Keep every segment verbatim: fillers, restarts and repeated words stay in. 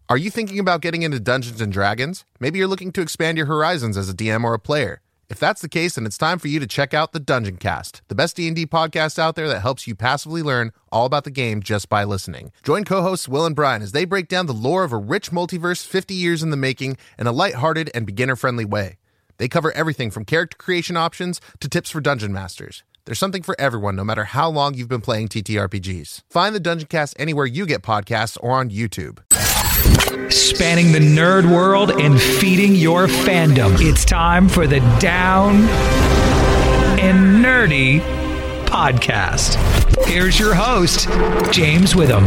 Are you thinking about getting into Dungeons and Dragons? Maybe you're looking to expand your horizons as a D M or a player. If that's the case, then it's time for you to check out the Dungeon Cast, the best D and D podcast out there that helps you passively learn all about the game just by listening. Join co-hosts Will and Brian as they break down the lore of a rich multiverse fifty years in the making in a lighthearted and beginner-friendly way. They cover everything from character creation options to tips for dungeon masters. There's something for everyone, no matter how long you've been playing T T R P Gs. Find the Dungeon Cast anywhere you get podcasts or on YouTube. Spanning the nerd world and feeding your fandom. It's time for the Down and Nerdy podcast. Here's your host, James Witham.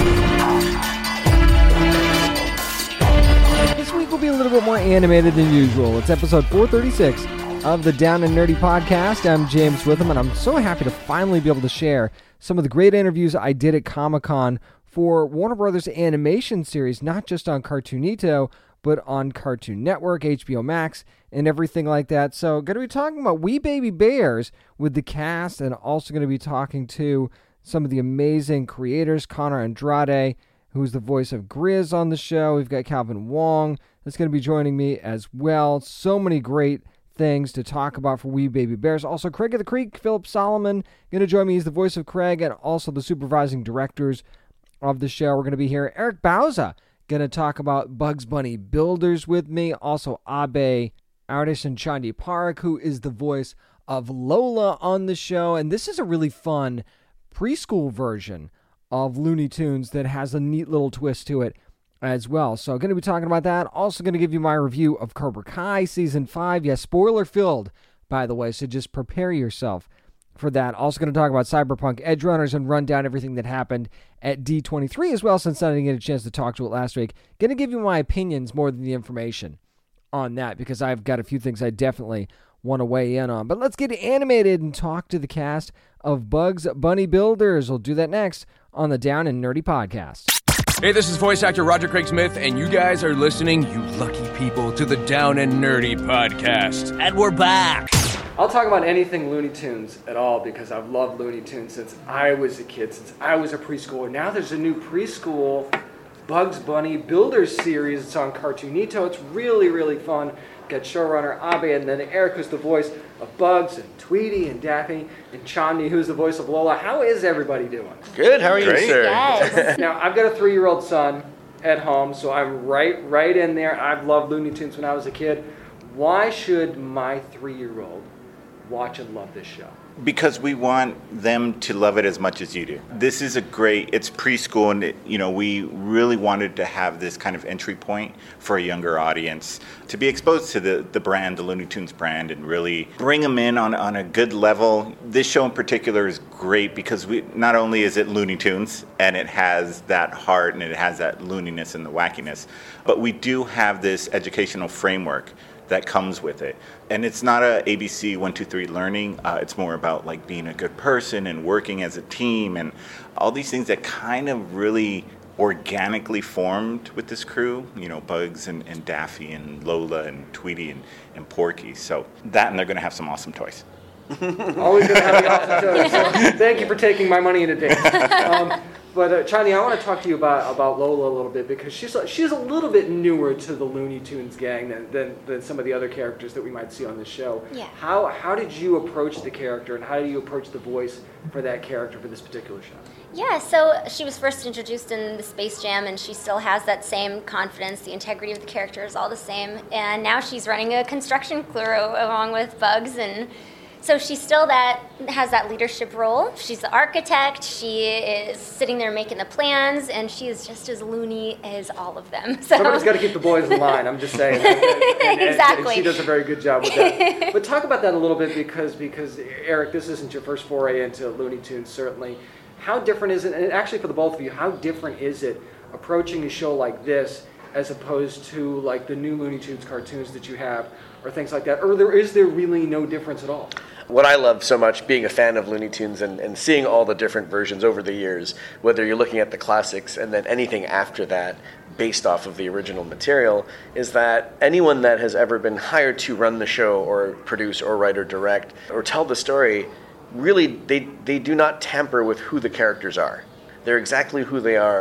This week will be a little bit more animated than usual. It's episode four thirty-six of the Down and Nerdy podcast. I'm James Witham, and I'm so happy to finally be able to share some of the great interviews I did at Comic-Con for Warner Brothers animation series, not just on Cartoonito, but on Cartoon Network, H B O Max, and everything like that. So going to be talking about We Baby Bears with the cast, and also going to be talking to some of the amazing creators, Connor Andrade, who's the voice of Grizz on the show. We've got Calvin Wong that's going to be joining me as well. So many great things to talk about for We Baby Bears. Also, Craig of the Creek, Philip Solomon, going to join me. He's the voice of Craig and also the supervising directors of the show. We're going to be here. Eric Bauza going to talk about Bugs Bunny Builders with me. Also, Abe Artis and Chandi Park, who is the voice of Lola on the show. And this is a really fun preschool version of Looney Tunes that has a neat little twist to it as well. So going to be talking about that. Also going to give you my review of Cobra Kai Season five. Yes, spoiler-filled, by the way, so just prepare yourself for that. Also going to talk about Cyberpunk Edgerunners and run down everything that happened at D twenty-three as well, since I didn't get a chance to talk to it last week. Going to give you my opinions more than the information on that, because I've got a few things I definitely want to weigh in on. But let's get animated and talk to the cast of Bugs Bunny Builders. We'll do that next on the Down and Nerdy podcast. Hey, this is voice actor Roger Craig Smith, and you guys are listening, you lucky people, to the Down and Nerdy podcast. And we're back. I'll talk about anything Looney Tunes at all, because I've loved Looney Tunes since I was a kid, since I was a preschooler. Now there's a new preschool Bugs Bunny Builders series. It's on Cartoonito. It's really, really fun. Got showrunner Abe, and then Eric, who's the voice of Bugs, and Tweety, and Daphne, and Chandi, who's the voice of Lola. How is everybody doing? Good. How are Great. you, sir? Yes. Now, I've got a three-year-old son at home, so I'm right, right in there. I've loved Looney Tunes when I was a kid. Why should my three-year-old watch and love this show? Because we want them to love it as much as you do. This is a great, it's preschool, and it, you know, we really wanted to have this kind of entry point for a younger audience to be exposed to the, the brand, the Looney Tunes brand, and really bring them in on, on a good level. This show in particular is great because we not only is it Looney Tunes, and it has that heart and it has that looniness and the wackiness, but we do have this educational framework that comes with it. And it's not a A B C one two three learning. Uh, it's more about like being a good person and working as a team and all these things that kind of really organically formed with this crew. You know, Bugs and, and Daffy and Lola and Tweety and, and Porky. So that, and they're going to have some awesome toys. Always going to have the awesome toys. So thank you for taking my money in advance. Um, But uh, Chandi, I want to talk to you about, about Lola a little bit, because she's she's a little bit newer to the Looney Tunes gang than, than, than some of the other characters that we might see on this show. Yeah. How how did you approach the character, and how do you approach the voice for that character for this particular show? Yeah, so she was first introduced in the Space Jam, and she still has that same confidence. The integrity of the character is all the same. And now she's running a construction crew along with Bugs, and so she still that has that leadership role. She's the architect. She is sitting there making the plans, and she is just as loony as all of them. So somebody's got to keep the boys in line. I'm just saying. And, and, and, exactly. And she does a very good job with that. But talk about that a little bit, because because Eric, this isn't your first foray into Looney Tunes, certainly. How different is it? And actually, for the both of you, how different is it approaching a show like this as opposed to like the new Looney Tunes cartoons that you have, or things like that? Or there, is there really no difference at all? What I love so much, being a fan of Looney Tunes and, and seeing all the different versions over the years, whether you're looking at the classics and then anything after that based off of the original material, is that anyone that has ever been hired to run the show or produce or write or direct or tell the story, really they, they do not tamper with who the characters are. They're exactly who they are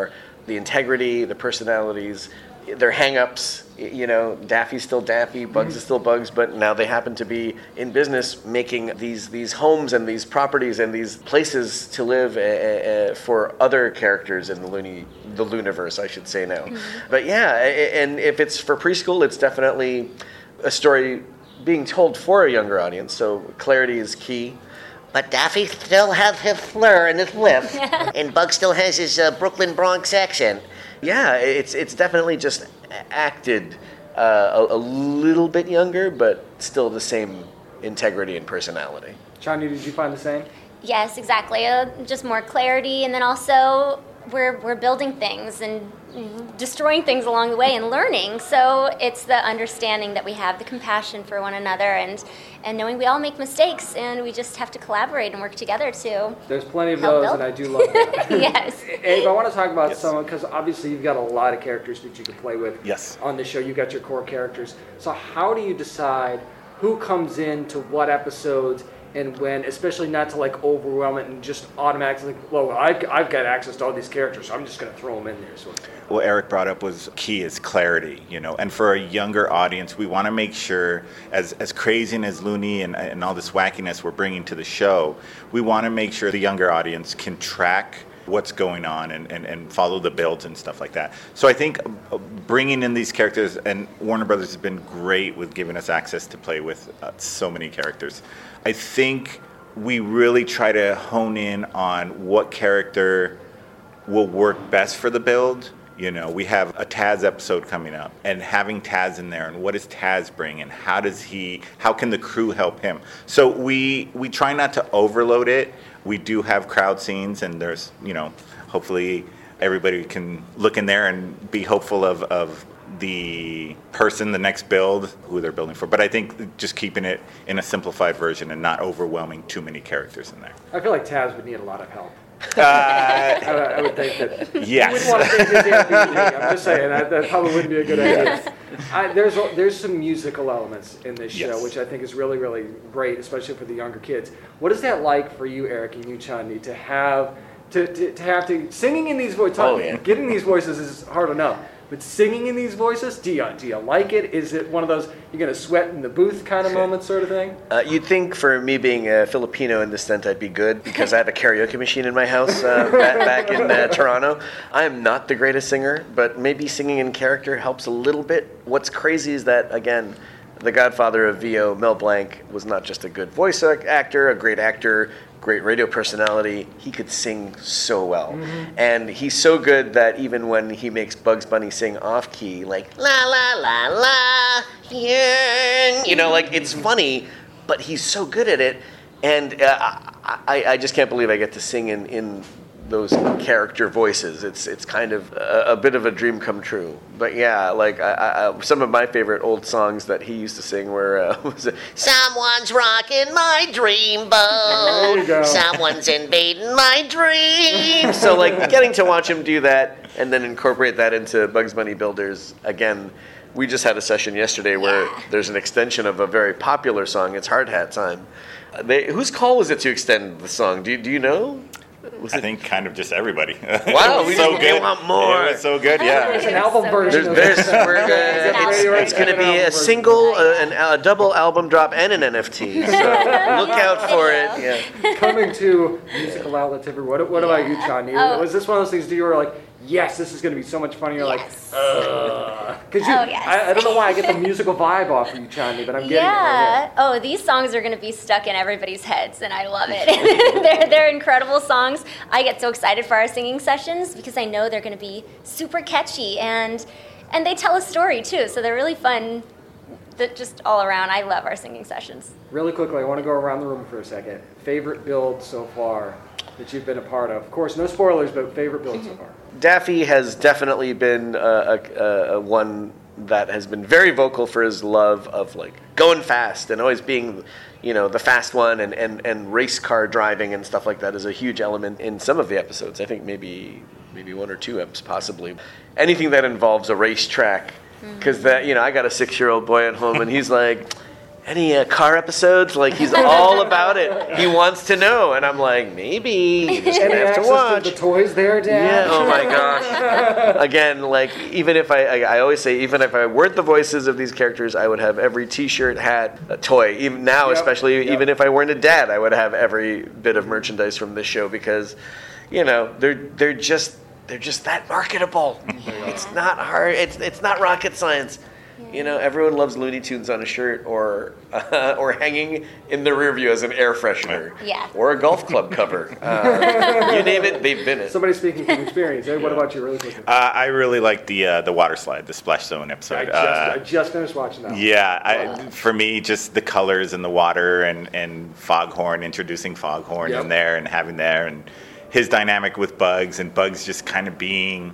the integrity, the personalities, their hang-ups. You know, Daffy's still Daffy, Bugs mm-hmm. is still Bugs, but now they happen to be in business making these these homes and these properties and these places to live uh, uh, for other characters in the Looney, the Looniverse, I should say now. Mm-hmm. But yeah, and if it's for preschool, it's definitely a story being told for a younger audience, so clarity is key. But Daffy still has his slur and his lisp, and Bugs still has his uh, Brooklyn Bronx accent. Yeah, it's it's definitely just acted uh, a, a little bit younger, but still the same integrity and personality. Chani, did you find the same? Yes, exactly. Uh, just more clarity, and then also we're we're building things and destroying things along the way and learning. So it's the understanding that we have, the compassion for one another, and and knowing we all make mistakes, and we just have to collaborate and work together to. There's plenty of those, build. And I do love that. Yes. Abe, I want to talk about yes. some, because obviously you've got a lot of characters that you can play with. Yes. On this show, you've got your core characters. So how do you decide who comes into what episodes and when, especially not to like overwhelm it and just automatically, well, I've, I've got access to all these characters, so I'm just going to throw them in there. Sort of. What Eric brought up was key is clarity, you know, and for a younger audience, we want to make sure, as as crazy and as loony and, and all this wackiness we're bringing to the show, we want to make sure the younger audience can track what's going on and, and, and follow the builds and stuff like that. So I think bringing in these characters, and Warner Brothers has been great with giving us access to play with uh, so many characters. I think we really try to hone in on what character will work best for the build. You know, we have a Taz episode coming up, and having Taz in there, and what does Taz bring, and how does he, how can the crew help him? So we we try not to overload it. We do have crowd scenes, and there's, you know, hopefully everybody can look in there and be hopeful of, of the person, the next build, who they're building for. But I think just keeping it in a simplified version and not overwhelming too many characters in there. I feel like Taz would need a lot of help. Uh, I, I would think that. Yes. You wouldn't want to think his Airbnb. I'm just saying that, that probably wouldn't be a good idea. I, there's there's some musical elements in this show, yes. which I think is really really great, especially for the younger kids. What is that like for you, Eric, and you, Chandi, to have to, to, to have to singing in these voices? Oh, yeah. Getting these voices is hard enough. But singing in these voices, do you, do you like it? Is it one of those you're going to sweat in the booth kind of moment sort of thing? Uh, you'd think for me being a Filipino in this tent I'd be good, because I have a karaoke machine in my house uh, back, back in uh, Toronto. I am not the greatest singer, but maybe singing in character helps a little bit. What's crazy is that, again, the godfather of V O, Mel Blanc, was not just a good voice actor, a great actor, great radio personality. He could sing so well. Mm-hmm. And he's so good that even when he makes Bugs Bunny sing off key, like, la la la la, yeah, you know, like, it's funny, but he's so good at it. And uh, I, I just can't believe I get to sing in, in those character voices. It's it's kind of a, a bit of a dream come true. But yeah, like I, I, some of my favorite old songs that he used to sing were uh, was it, "Someone's rocking my dream boat, someone's invading my dream." So like getting to watch him do that and then incorporate that into Bugs Bunny Builders again. We just had a session yesterday where yeah. there's an extension of a very popular song. It's Hard Hat Time. They, whose call was it to extend the song? Do you, do you know? Was I it? think kind of just everybody. Wow, we so good. want more. It was so good, yeah. There's an album so version. There's, there's, we're gonna, it's, it's going to be a single, uh, an, a double album drop, and an N F T. So look out for it. Yeah. Coming to musical outlets everywhere. What, what about you, Chani? Oh. Was this one of those things that you were like, yes, this is going to be so much fun? You're yes. like, ugh. Because you, oh, yes. I, I don't know why I get the musical vibe off of you, Chani, but I'm getting yeah. it. Yeah. Oh, these songs are going to be stuck in everybody's heads, and I love it. they're, they're incredible songs. I get so excited for our singing sessions because I know they're going to be super catchy, and and they tell a story, too, so they're really fun. That just all around. I love our singing sessions. Really quickly, I want to go around the room for a second. Favorite build so far that you've been a part of? Of course, no spoilers, but favorite build so far. Daffy has definitely been a, a, a one that has been very vocal for his love of like going fast and always being, you know, the fast one, and, and, and race car driving and stuff like that is a huge element in some of the episodes. I think maybe maybe one or two eps possibly. Anything that involves a racetrack, because that, you know, I got a six-year-old boy at home and he's like, any uh, car episodes? Like, he's all about it. He wants to know. And I'm like, maybe. You just Any have to access watch. to the toys there, Dad? Yeah, oh my gosh. Again, like, even if I, I, I always say, even if I weren't the voices of these characters, I would have every t-shirt, hat, a toy. Even now, Yep, especially, yep. even if I weren't a dad, I would have every bit of merchandise from this show because, you know, they're they're just they're just that marketable. It's not hard. It's it's not rocket science. You know, everyone loves Looney Tunes on a shirt or uh, or hanging in the rear view as an air freshener. Yeah. Or a golf club cover. Uh, you name it, they've been it. Somebody speaking from experience. Hey, what about you, really quickly? Uh, I really like the uh, the water slide, the Splash Zone I episode. just, Uh, I just finished watching that. Yeah, I, for me, just the colors in the water and, and Foghorn, introducing Foghorn Yep. in there and having there, and his dynamic with Bugs, and Bugs just kind of being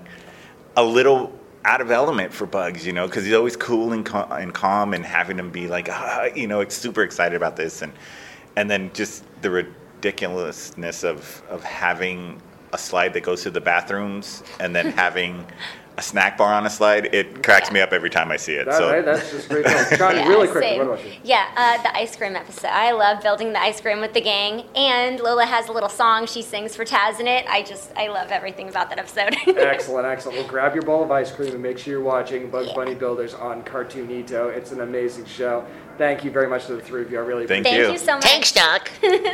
a little out of element for Bugs, you know, because he's always cool and, cal- and calm, and having him be like, ah, you know, like super excited about this, and and then just the ridiculousness of of having a slide that goes to the bathrooms and then having a snack bar on a slide. It cracks me up every time I see it. That, so right? That's just great. Johnny, Yeah, really quickly, same. what about you? Yeah, uh, the ice cream episode. I love building the ice cream with the gang, and Lola has a little song she sings for Taz in it. I just, I love everything about that episode. Excellent, excellent. Well, grab your bowl of ice cream and make sure you're watching Bugs Bunny Builders on Cartoonito. It's an amazing show. Thank you very much to the three of you. I really Thank appreciate it. Thank you so much. Thanks, Doc.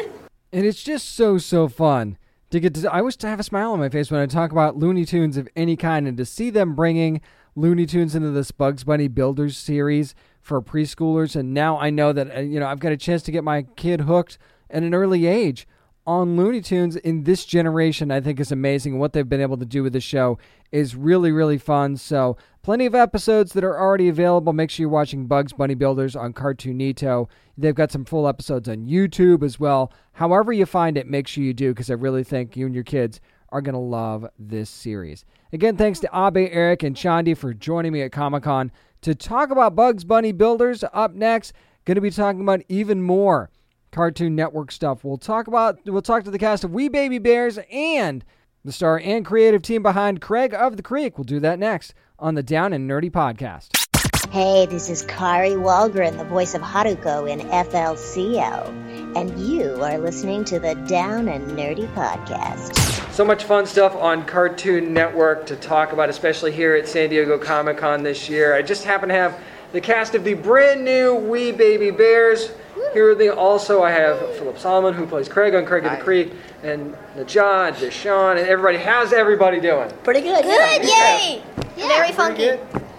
And it's just so, so fun to get to. I wish to have a smile on my face when I talk about Looney Tunes of any kind, and to see them bringing Looney Tunes into this Bugs Bunny Builders series for preschoolers. And now I know that, uh, you know, I've got a chance to get my kid hooked at an early age on Looney Tunes in this generation. I think is amazing. What they've been able to do with the show is really, really fun. So plenty of episodes that are already available. Make sure you're watching Bugs Bunny Builders on Cartoonito. They've got some full episodes on YouTube as well. However you find it, make sure you do, because I really think you and your kids are going to love this series. Again, thanks to Abe, Eric, and Chandi for joining me at Comic-Con to talk about Bugs Bunny Builders. Up next, going to be talking about even more Cartoon Network stuff. We'll talk about we'll talk to the cast of We Baby Bears and the star and creative team behind Craig of the Creek. We'll do that next on the Down and Nerdy podcast. Hey, this is Kari Wahlgren, the voice of Haruko in F L C L, and you are listening to the Down and Nerdy podcast. So much fun stuff on Cartoon Network to talk about, especially here at San Diego Comic-Con this year. I just happen to have the cast of the brand new We Baby Bears. Here they also, I have Philip Solomon, who plays Craig on Craig of the Creek, and Najad, Deshaun, and everybody. How's everybody doing? Pretty good. Good, yay! Very funky.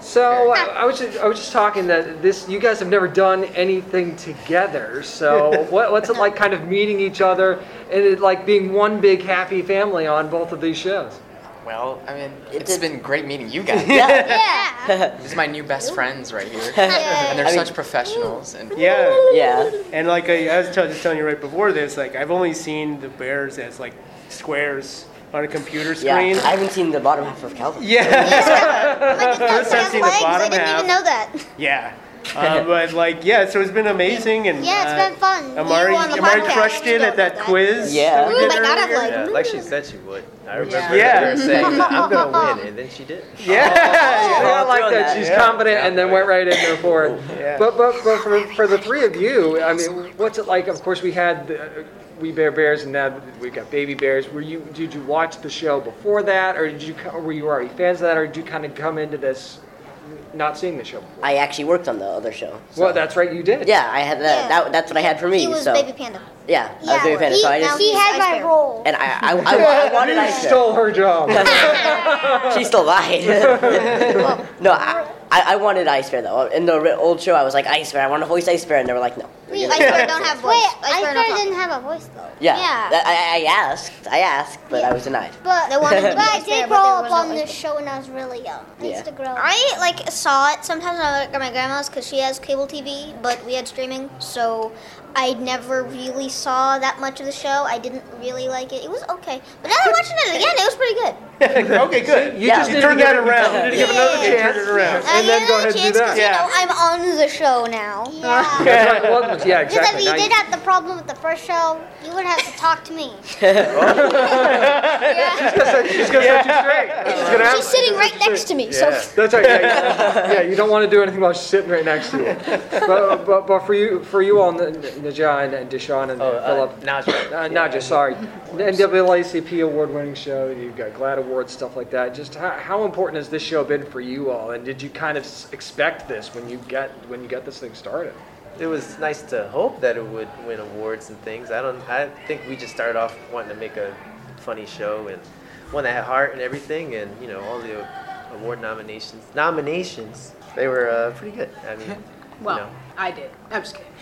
So I, I was just, I was just talking that this you guys have never done anything together. So what, what's it like, kind of meeting each other and it, like being one big happy family on both of these shows? Well, I mean, it's been great meeting you guys. Yeah. These are my new best friends right here. Yeah. And they're I mean- such professionals. And Yeah. Yeah. And like I, I was tell, just telling you right before this, like I've only seen the bears as like squares on a computer Yeah. screen. I haven't seen the bottom half of Calvin. Yeah. First I've seen the bottom I didn't half. even know that. Yeah. Uh, but like, yeah, so it's been amazing, and Yeah, it's uh, been fun. Amari, You on the Amari podcast. crushed it at that quiz. Yeah. that we Oh did my God, I'm earlier. like, Yeah, like she said she would. I remember Yeah. her saying that I'm gonna win, and then she did. Yeah. I like throwing that. that. She's Yeah. confident and then went right in there for it. Yeah. But but but for, for the three of you, I mean, what's it like? Of course, we had the, uh, We Bear Bears, and now we got Baby Bears. Were you did you watch the show before that, or did you co- were you already fans of that, or did you kind of come into this not seeing the show? I actually worked on the other show. so- Well, that's right, you did. Yeah, I had that. Yeah. that that's what I had for me. He was so Baby Panda. yeah, I was Baby Panda. he, So I now just he had my role. and I I, I, I, I wanted You Ice Bear. stole her job. She still lied. No, I, I I wanted Ice Bear though. In the ri- old show, I was like Ice Bear. I want to voice Ice Bear, and they were like, no. Ice Bear don't have voice. Wait, Ice Ice Bear Bear don't didn't have a voice though. Yeah, Yeah. that- I, I asked, I asked, but I was denied. But, They wanted to be but I Ice Bear, did but grow there up was no on Ice this show when I was really young. I Yeah. used to grow up. I like saw it sometimes when I was at my grandma's because she has cable T V, but we had streaming, so I never really saw that much of the show. I didn't really like it. It was okay, but now I'm watching it again. It was pretty good. Okay, good. You Yeah. just You need to turned give that it- around. You need to give it another Yeah. chance, Turn it around. and then go ahead and do that. You know, I'm on the show now. Yeah. That's right. Well, Sometimes, yeah, Because exactly. if you Now did have the problem with the first show, you would have to talk to me. She's gonna set, she's gonna set you straight. She's gonna have, She's sitting right next to me. So That's right. Yeah, yeah, yeah, you don't want to do anything while she's sitting right next to you. But, but, but for you, for you all, N- Najah and, and Deshaun and Oh, uh, Philip, Najah. uh, Najah, sorry, the N double A C P award-winning show. You've got GLAAD awards, stuff like that. Just how, how important has this show been for you all? And did you kind of s- expect this when you got when you got this thing started? It was nice to hope that it would win awards and things. I don't. I think we just started off wanting to make a funny show and one that had heart and everything, and you know all the award nominations. Nominations, they were uh, pretty good. I mean, Well, you know. I did. I'm just kidding.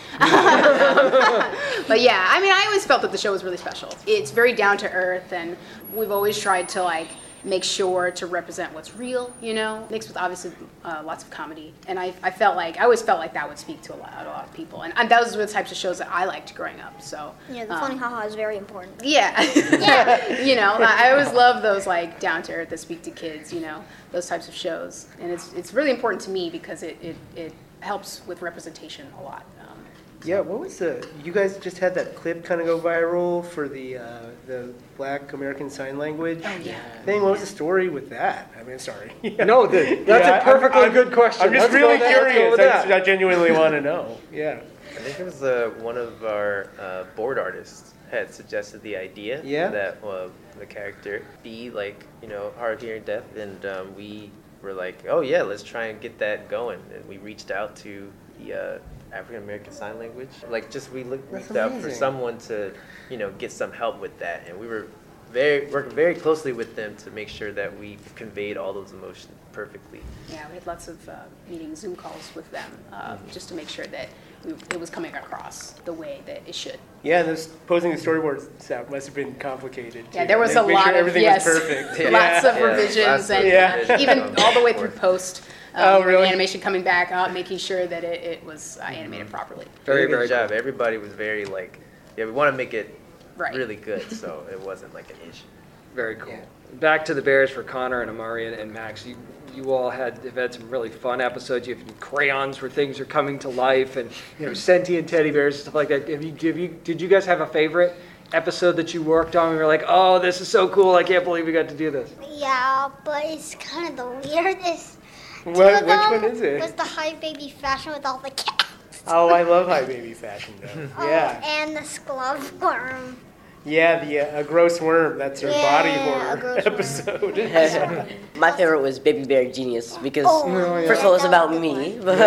But yeah, I mean, I always felt that the show was really special. It's very down to earth, and we've always tried to like make sure to represent what's real, you know, mixed with obviously uh, lots of comedy. And I, I felt like I always felt like that would speak to a lot, a lot of people, and, and those were the types of shows that I liked growing up. So yeah, the um, funny haha is very important. Yeah, yeah. You know, I I always love those like down to earth that speak to kids. You know, those types of shows, and it's it's really important to me because it it, it helps with representation a lot. Um, Yeah, what was the? You guys just had that clip kind of go viral for the uh, the Black American Sign Language Oh, yeah. thing. What was the story with that? I mean, sorry. No, the, that's Yeah, a perfectly I'm- I'm- good question. I'm just Let's go really with that. Let's go curious. with I, that. just, I genuinely want to know. Yeah. I think it was uh, one of our uh, board artists had suggested the idea Yeah. that uh, the character be like, you know, hard of hearing deaf, and um, we were like, oh yeah, let's try and get that going. And we reached out to the uh, African American Sign Language, like just we looked That's reached out for amazing. someone to, you know, get some help with that, and we were very working very closely with them to make sure that we conveyed all those emotions perfectly. yeah, we had lots of uh, meetings, Zoom calls with them, uh, just to make sure that we, it was coming across the way that it should. Yeah, and this posing the storyboard stuff must have been complicated. Yeah, too. there was Like, a make lot sure of everything yes, was perfect. Yeah. lots of Yeah. revisions Lots of and revisions. uh, even Yeah. all the way through post. Um, Oh, the really? animation coming back out, making sure that it, it was uh, animated properly. Very, very good job. Everybody was very like, yeah, we want to make it Right. really good, so it wasn't like an issue. Very cool. Back to the Bears for Connor and Amari and, and Max. You you all had have had some really fun episodes. You have crayons where things are coming to life, and you know sentient teddy bears and stuff like that. Have you, have you did you guys have a favorite episode that you worked on? We were like, oh, this is so cool! I can't believe we got to do this. Yeah, but it's kind of the weirdest. Two What- of which them one is it? Was the high baby fashion with all the cats. Oh, I love high baby fashion though. Oh, Yeah. and the glove worm. Yeah, the uh, a gross worm. That's her Yeah, body a horror gross worm. episode. My favorite was Baby Bear Genius because Oh, first of all it's about me, but,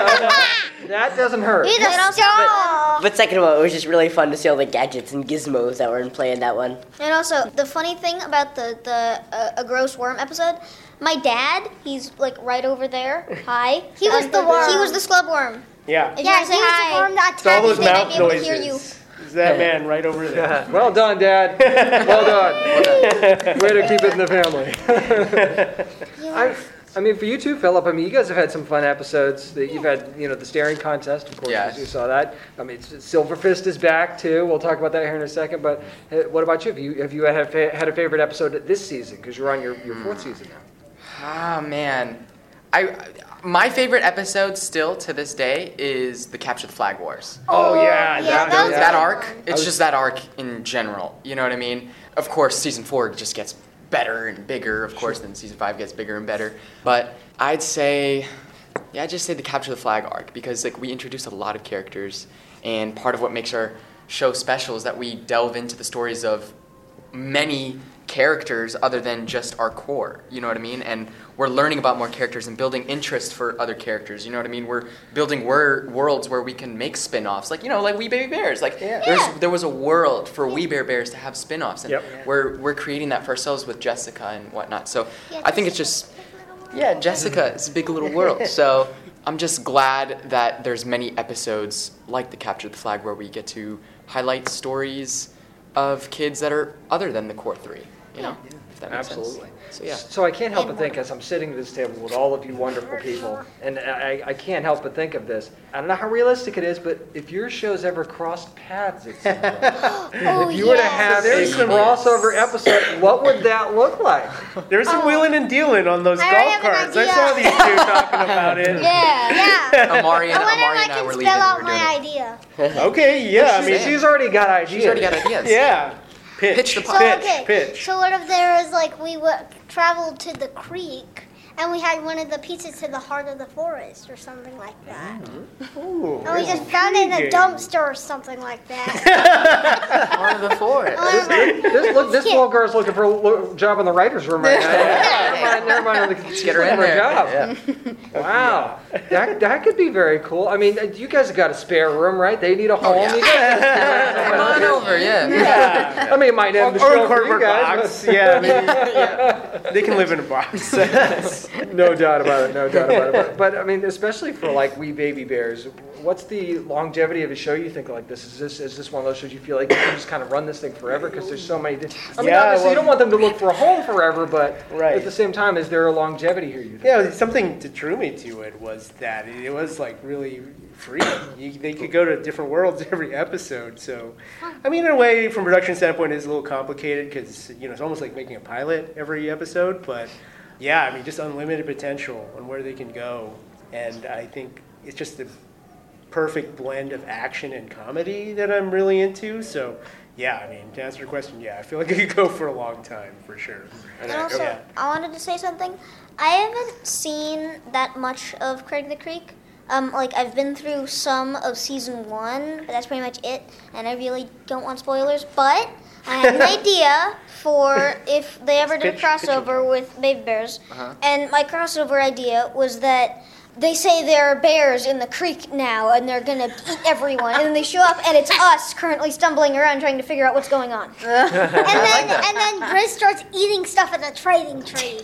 That doesn't hurt. He's a star. but second of all it was just really fun to see all the gadgets and gizmos that were in play in that one. And also, the funny thing about the the uh, a gross worm episode, my dad, he's like right over there. Hi. He was the worm. He was the scrub worm. Yeah. If you wanna say hi, the worm that It's all those they might mouth be able to hear you. noises. Is that man right over there? Well done, Dad. Well done. Way to keep it in the family. I, I mean, for you too, Philip. I mean, you guys have had some fun episodes. That you've had, you know, the staring contest. Of course, Yes. you saw that. I mean, S- Silver Fist is back too. We'll talk about that here in a second. But uh, what about you? Have you have you had, had a favorite episode this season? Because you're on your, your fourth season now. Ah, man. I my favorite episode still to this day is the Capture the Flag Wars. Oh, yeah, that, that- that, that was arc. fun. It's just that arc in general. You know what I mean? Of course, season four just gets better and bigger. Of course, then season five gets bigger and better. But I'd say, yeah, I'd just say the Capture the Flag arc because like we introduced a lot of characters, and part of what makes our show special is that we delve into the stories of many characters other than just our core, you know what I mean? And we're learning about more characters and building interest for other characters, you know what I mean? We're building wor- worlds where we can make spin-offs, like, you know, like We Baby Bears. Like, Yeah. there's, Yeah. there was a world for We Bear Bears to have spin-offs, and Yep. we're, we're creating that for ourselves with Jessica and whatnot. So Yeah, I think it's just, yeah, Jessica is a big little world. So I'm just glad that there's many episodes like the Capture the Flag where we get to highlight stories of kids that are other than the core three, you know? that makes Absolutely. sense. So yeah. So I can't help but think, as I'm sitting at this table with all of you wonderful people, and I, I can't help but think of this. I don't know how realistic it is, but if your shows ever crossed paths at some point, Oh, if you were to yes. have There's a some- crossover episode, what would that look like? There's some wheeling and dealing on those I already golf have an carts. I idea. saw these two talking about it. Yeah, yeah. Amari and, I wonder Amari if and I I can were spell leaving. out We're my doing it. idea. Okay, yeah. I mean, She's already got ideas. She's already got ideas. Yeah. Pitch. Pitch the So pitch. okay, pitch. so what if there was like we w- traveled to the creek and we had one of the pizzas to the heart of the forest or something like that, Ooh, and we just found it in a intriguing. dumpster or something like that. Heart of the forest. This, this, look, this little girl's looking for a lo- job in the writer's room right now. Never mind, never mind. Let's get her in there. Job. Wow, that that could be very cool. I mean, you guys have got a spare room, right? They need a home. yeah. You guys Come on over, yeah. Yeah. I mean, it might end the Or show a for you cardboard guys. box. Yeah, I mean, yeah. They can live in a box. But no doubt about it. No doubt about it. But, but I mean, especially for like We Baby Bears, what's the longevity of a show you think like this? Is this is this one of those shows you feel like you can just kind of run this thing forever because there's so many? Di- I mean, Yeah, obviously well- you don't want them to look for a home forever, but Right. at the same time, is there a longevity here? You think? Yeah, something that drew me to it was that it was like really free. You, they could go to different worlds every episode. So, I mean, in a way, from a production standpoint, it's a little complicated because you know it's almost like making a pilot every episode. But yeah, I mean, just unlimited potential on where they can go, and I think it's just the perfect blend of action and comedy that I'm really into. So. Yeah, I mean, to answer your question, yeah, I feel like it could go for a long time, for sure. And also, yeah. I wanted to say something. I haven't seen that much of Craig the Creek. Um, like I've been through some of season one, but that's pretty much it. And I really don't want spoilers. But I have an idea for if they ever did a Pitch- pitch crossover with Baby Bears. Uh-huh. And my crossover idea was that they say there are bears in the creek now, and they're gonna eat everyone. And then they show up, and it's us currently stumbling around trying to figure out what's going on. and then, and then Grizz starts eating stuff at the trading tree.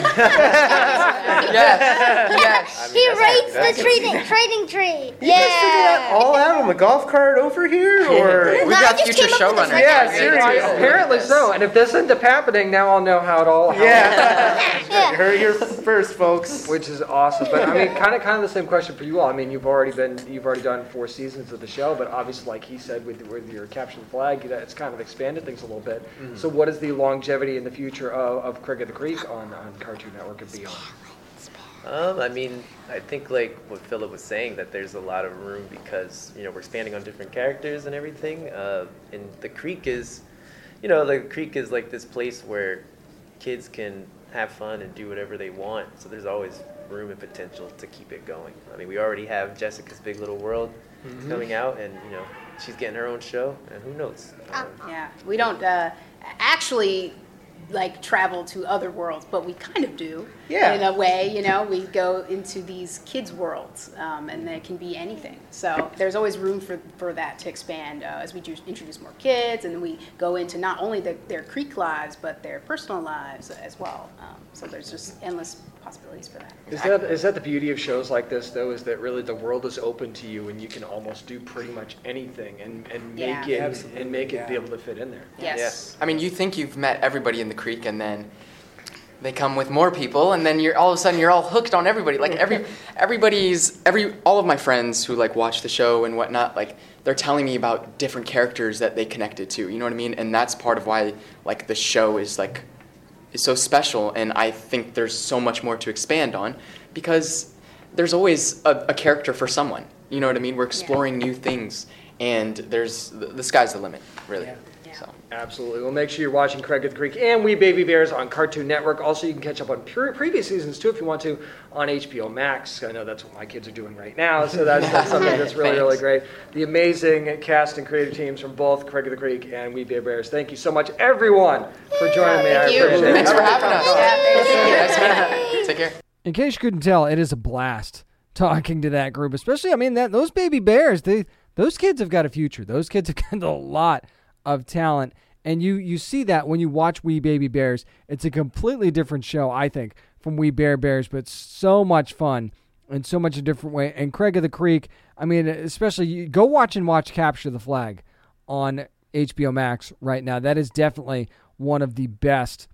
Yes. Yes. He rates the trading trading tree. You guys figured that all out on the golf cart over here, or We No, I got just future came up with showrunners. this Yeah, idea. seriously. Apparently so. And if this ends up happening, now I'll know how it all. How yeah, Yeah. heard it here first, folks. Which is awesome, but I mean, kind of, kind of the same question for you all. I mean, you've already been, you've already done four seasons of the show, but obviously, like he said, with with your Capture the Flag, that it's kind of expanded things a little bit. So, what is the longevity in the future of, of Craig of the Creek on, on Cartoon Network and beyond? Um, I mean, I think like what Philip was saying, that there's a lot of room because, you know, we're expanding on different characters and everything. Uh, and the Creek is, you know, the Creek is like this place where kids can have fun and do whatever they want. So there's always room and potential to keep it going. I mean, we already have Jessica's Big Little World Mhm. coming out, and, you know, she's getting her own show, and who knows? Um, Yeah, we don't uh, actually like travel to other worlds, but we kind of do. Yeah. In a way, you know, we go into these kids' worlds, um, and they can be anything. So there's always room for, for that to expand uh, as we do introduce more kids, and then we go into not only the, their Creek lives, but their personal lives as well. Um, so there's just endless possibilities for that. Is that is that the beauty of shows like this, though? Is that really the world is open to you, and you can almost do pretty much anything, and, and make Yeah. it Absolutely, and make it yeah. be able to fit in there. Yes. I mean, you think you've met everybody in the Creek, and then they come with more people, and then you're all of a sudden you're all hooked on everybody. Like every everybody's every all of my friends who like watch the show and whatnot, like they're telling me about different characters that they connected to. You know what I mean? And that's part of why like the show is like is so special. And I think there's so much more to expand on because there's always a, a character for someone. You know what I mean? We're exploring new things, and there's the, the sky's the limit, really. So. Absolutely. Well, make sure you're watching Craig of the Creek and We Baby Bears on Cartoon Network. Also, you can catch up on pre- previous seasons, too, if you want to, on H B O Max. I know that's what my kids are doing right now, so that's, that's something that's really, really great. The amazing cast and creative teams from both Craig of the Creek and We Baby Bears. Thank you so much, everyone, for joining me. I Thank you. appreciate it. Thanks for Have a having us. good one. Yeah, thank you. Nice meeting you. Take care. In case you couldn't tell, it is a blast talking to that group, especially, I mean, that those baby bears, they those kids have got a future. Those kids have got a lot of talent. And you, you see that when you watch We Baby Bears. It's a completely different show, I think, from We Bear Bears, but so much fun in so much a different way. And Craig of the Creek, I mean, especially, you go watch and watch Capture the Flag on H B O Max right now. That is definitely one of the best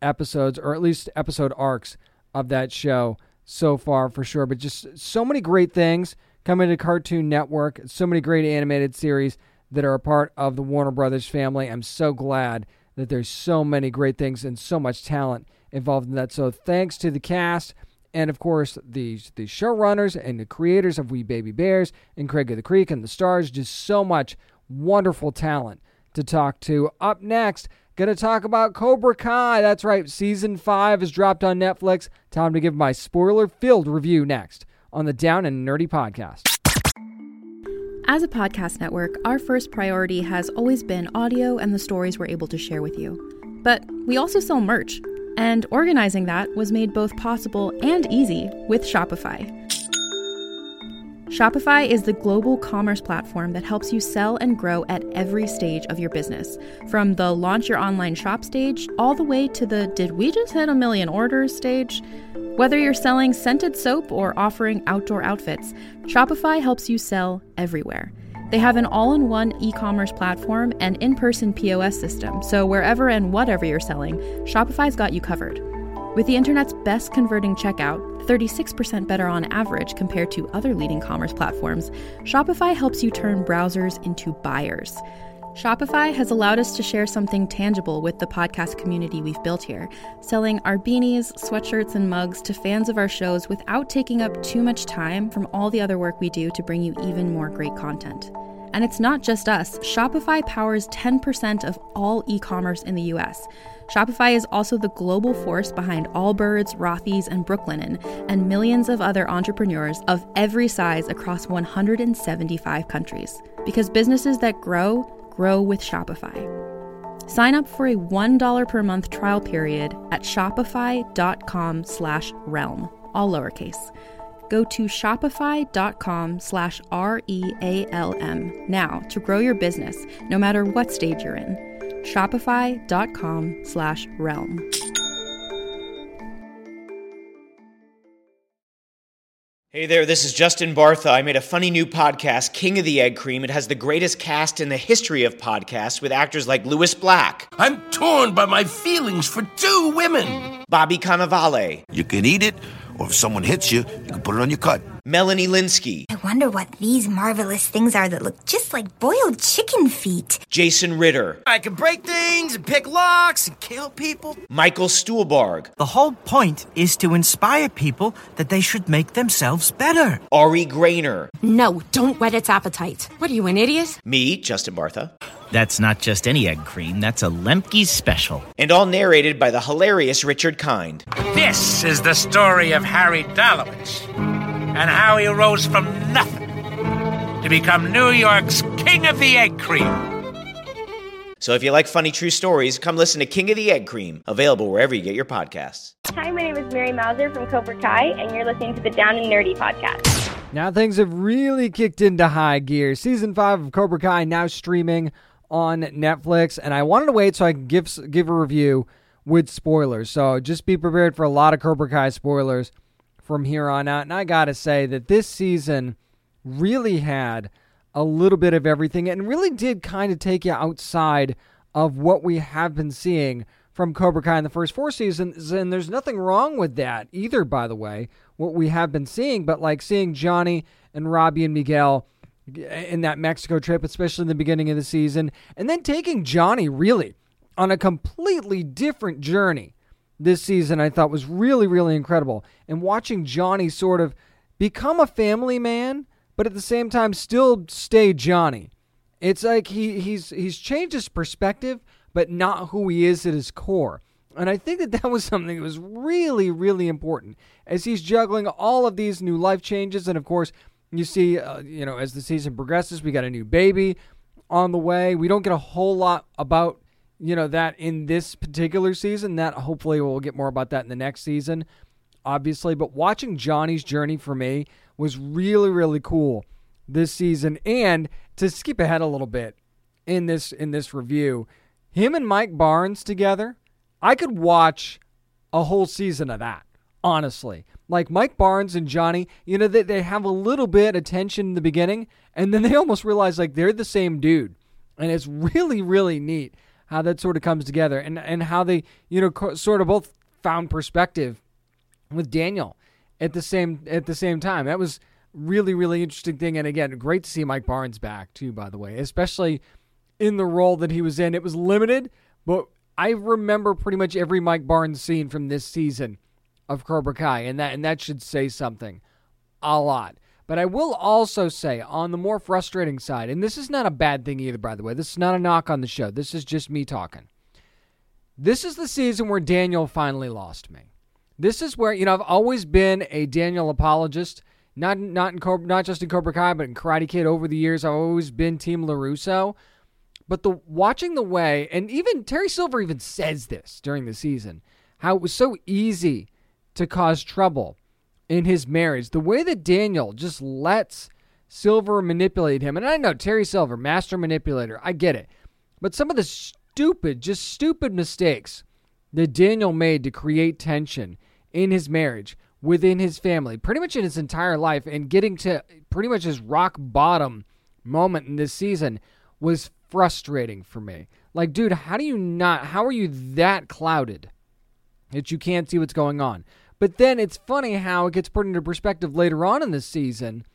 episodes, or at least episode arcs of that show so far for sure. But just so many great things coming to Cartoon Network, so many great animated series that are a part of the Warner Brothers family. I'm so glad that there's so many great things and so much talent involved in that. So thanks to the cast and, of course, the, the showrunners and the creators of We Baby Bears and Craig of the Creek and the stars. Just so much wonderful talent to talk to. Up next, going to talk about Cobra Kai. That's right, Season five is dropped on Netflix. Time to give my spoiler-filled review next on the Down and Nerdy Podcast. As a podcast network, our first priority has always been audio and the stories we're able to share with you. But we also sell merch, and organizing that was made both possible and easy with Shopify. Shopify is the global commerce platform that helps you sell and grow at every stage of your business. From the launch your online shop stage, all the way to the did we just hit a million orders stage? Whether you're selling scented soap or offering outdoor outfits, Shopify helps you sell everywhere. They have an all-in-one e-commerce platform and in-person P O S system, so wherever and whatever you're selling, Shopify's got you covered. With the internet's best converting checkout, thirty-six percent better on average compared to other leading commerce platforms, Shopify helps you turn browsers into buyers. Shopify has allowed us to share something tangible with the podcast community we've built here, selling our beanies, sweatshirts, and mugs to fans of our shows without taking up too much time from all the other work we do to bring you even more great content. And it's not just us. Shopify powers ten percent of all e-commerce in the U S. Shopify is also the global force behind Allbirds, Rothy's, and Brooklinen, and millions of other entrepreneurs of every size across one hundred seventy-five countries. Because businesses that grow, grow with Shopify. Sign up for a one dollar per month trial period at shopify.com slash realm, all lowercase. Go to shopify.com slash R-E-A-L-M now to grow your business, no matter what stage you're in. Shopify.com slash realm. Hey there, this is Justin Bartha. I made a funny new podcast, King of the Egg Cream. It has the greatest cast in the history of podcasts with actors like Louis Black. I'm torn by my feelings for two women. Bobby Cannavale. You can eat it, or if someone hits you, you can put it on your cut. Melanie Linsky. I wonder what these marvelous things are that look just like boiled chicken feet. Jason Ritter. I can break things and pick locks and kill people. Michael Stuhlbarg. The whole point is to inspire people that they should make themselves better. Ari Grainer. No, don't whet its appetite. What are you, an idiot? Me, Justin Bartha. That's not just any egg cream, that's a Lemke's special. And all narrated by the hilarious Richard Kind. This is the story of Harry Dalowitz and how he rose from nothing to become New York's King of the Egg Cream. So if you like funny true stories, come listen to King of the Egg Cream, available wherever you get your podcasts. Hi, my name is Mary Mauser from Cobra Kai, and you're listening to the Down and Nerdy Podcast. Now things have really kicked into high gear. Season five of Cobra Kai now streaming on Netflix, and I wanted to wait so I could give give a review with spoilers. So just be prepared for a lot of Cobra Kai spoilers from here on out. And I gotta say that this season really had a little bit of everything and really did kind of take you outside of what we have been seeing from Cobra Kai in the first four seasons. And there's nothing wrong with that either, by the way, what we have been seeing. But like seeing Johnny and Robbie and Miguel in that Mexico trip, especially in the beginning of the season, and then taking Johnny really on a completely different journey this season, I thought was really, really incredible. And watching Johnny sort of become a family man, but at the same time still stay Johnny. It's like he he's he's changed his perspective, but not who he is at his core. And I think that that was something that was really, really important as he's juggling all of these new life changes. And of course, you see, uh, you know, as the season progresses, we got a new baby on the way. We don't get a whole lot about, you know, that in this particular season. That hopefully we'll get more about that in the next season, obviously. But watching Johnny's journey for me was really, really cool this season. And to skip ahead a little bit in this in this review, him and Mike Barnes together, I could watch a whole season of that, honestly. Like Mike Barnes and Johnny, you know, they, they have a little bit of tension in the beginning, and then they almost realize like they're the same dude. And it's really, really neat how that sort of comes together, and, and how they, you know, co- sort of both found perspective with Daniel at the same at the same time. That was really, really interesting thing. And again, great to see Mike Barnes back too, by the way, especially in the role that he was in. It was limited, but I remember pretty much every Mike Barnes scene from this season of Cobra Kai, and that and that should say something a lot. But I will also say, on the more frustrating side, and this is not a bad thing either, by the way. This is not a knock on the show. This is just me talking. This is the season where Daniel finally lost me. This is where, you know, I've always been a Daniel apologist, not not in Cobra, not just in Cobra Kai, but in Karate Kid over the years. I've always been Team LaRusso. But the watching the way, and even Terry Silver even says this during the season, how it was so easy to cause trouble in his marriage. The way that Daniel just lets Silver manipulate him. And I know Terry Silver, master manipulator, I get it. But some of the stupid, just stupid mistakes that Daniel made to create tension in his marriage, within his family, pretty much in his entire life, and getting to pretty much his rock bottom moment in this season was frustrating for me. Like, dude, how do you not, how are you that clouded that you can't see what's going on? But then it's funny how it gets put into perspective later on in the season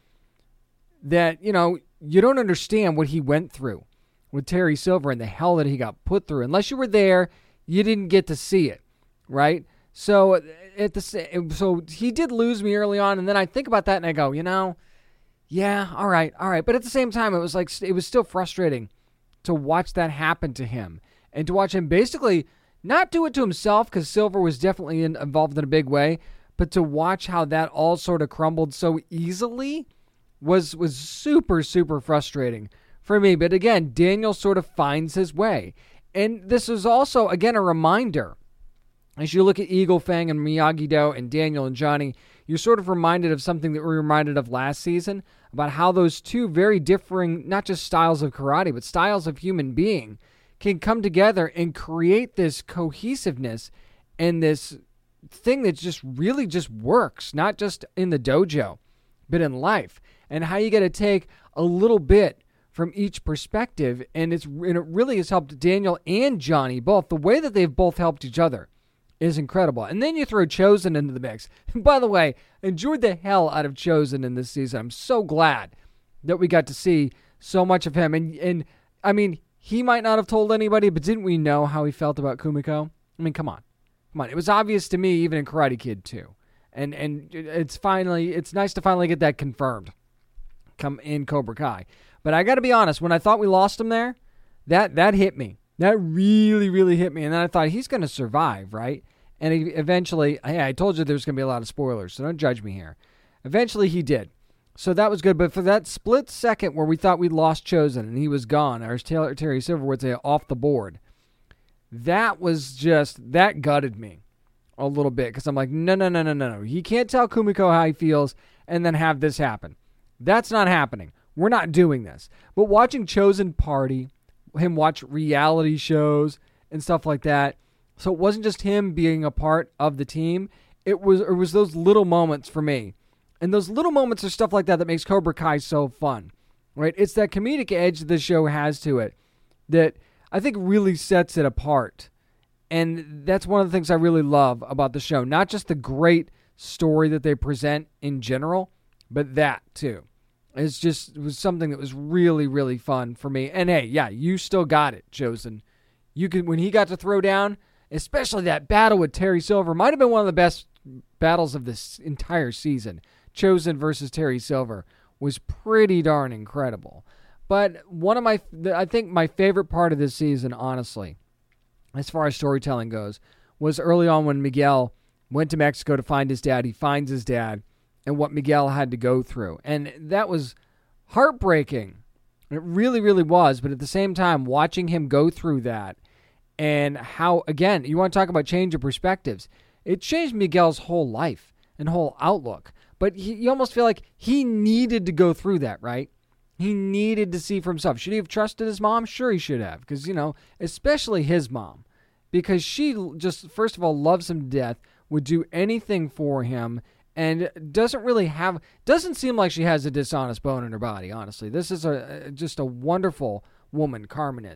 that, you know, you don't understand what he went through with Terry Silver and the hell that he got put through. Unless you were there, you didn't get to see it, right? So at the so he did lose me early on, and then I think about that and I go, you know, yeah, all right, all right. But at the same time, it was like it was still frustrating to watch that happen to him and to watch him basically not do it to himself, because Silver was definitely in, involved in a big way, but to watch how that all sort of crumbled so easily was was super, super frustrating for me. But again, Daniel sort of finds his way. And this is also, again, a reminder. As you look at Eagle Fang and Miyagi-Do and Daniel and Johnny, you're sort of reminded of something that we were reminded of last season, about how those two very differing, not just styles of karate, but styles of human being, can come together and create this cohesiveness and this thing that just really just works, not just in the dojo, but in life. And how you got to take a little bit from each perspective, and it's and it really has helped Daniel and Johnny both. The way that they've both helped each other is incredible. And then you throw Chozen into the mix. And by the way, enjoyed the hell out of Chozen in this season. I'm so glad that we got to see so much of him. And and I mean, he might not have told anybody, but didn't we know how he felt about Kumiko? I mean, come on. Come on. It was obvious to me even in Karate Kid too. And and it's finally, it's nice to finally get that confirmed come in Cobra Kai. But I got to be honest, when I thought we lost him there, that that hit me. That really, really hit me. And then I thought, he's going to survive, right? And he eventually, hey, I told you there's going to be a lot of spoilers, so don't judge me here. Eventually he did. So that was good. But for that split second where we thought we'd lost Chozen and he was gone, or as Taylor, Terry Silver would say, off the board, that was just, that gutted me a little bit. Because I'm like, no, no, no, no, no, no. He can't tell Kumiko how he feels and then have this happen. That's not happening. We're not doing this. But watching Chozen party, him watch reality shows and stuff like that. So it wasn't just him being a part of the team. It was it was those little moments for me. And those little moments are stuff like that that makes Cobra Kai so fun. Right? It's that comedic edge the show has to it that I think really sets it apart. And that's one of the things I really love about the show. Not just the great story that they present in general, but that too. It's just, it was something that was really, really fun for me. And hey, yeah, you still got it, Chozen. You could, when he got to throw down, especially that battle with Terry Silver, might have been one of the best battles of this entire season. Chozen versus Terry Silver was pretty darn incredible. But one of my, I think my favorite part of this season, honestly, as far as storytelling goes, was early on when Miguel went to Mexico to find his dad. He finds his dad. And what Miguel had to go through. And that was heartbreaking. It really, really was. But at the same time, watching him go through that and how, again, you want to talk about change of perspectives. It changed Miguel's whole life and whole outlook. But he, you almost feel like he needed to go through that, right? He needed to see for himself. Should he have trusted his mom? Sure he should have. Because, you know, especially his mom. Because she just, first of all, loves him to death, would do anything for him, and doesn't really have, doesn't seem like she has a dishonest bone in her body, honestly. This is a just a wonderful woman, Carmen is.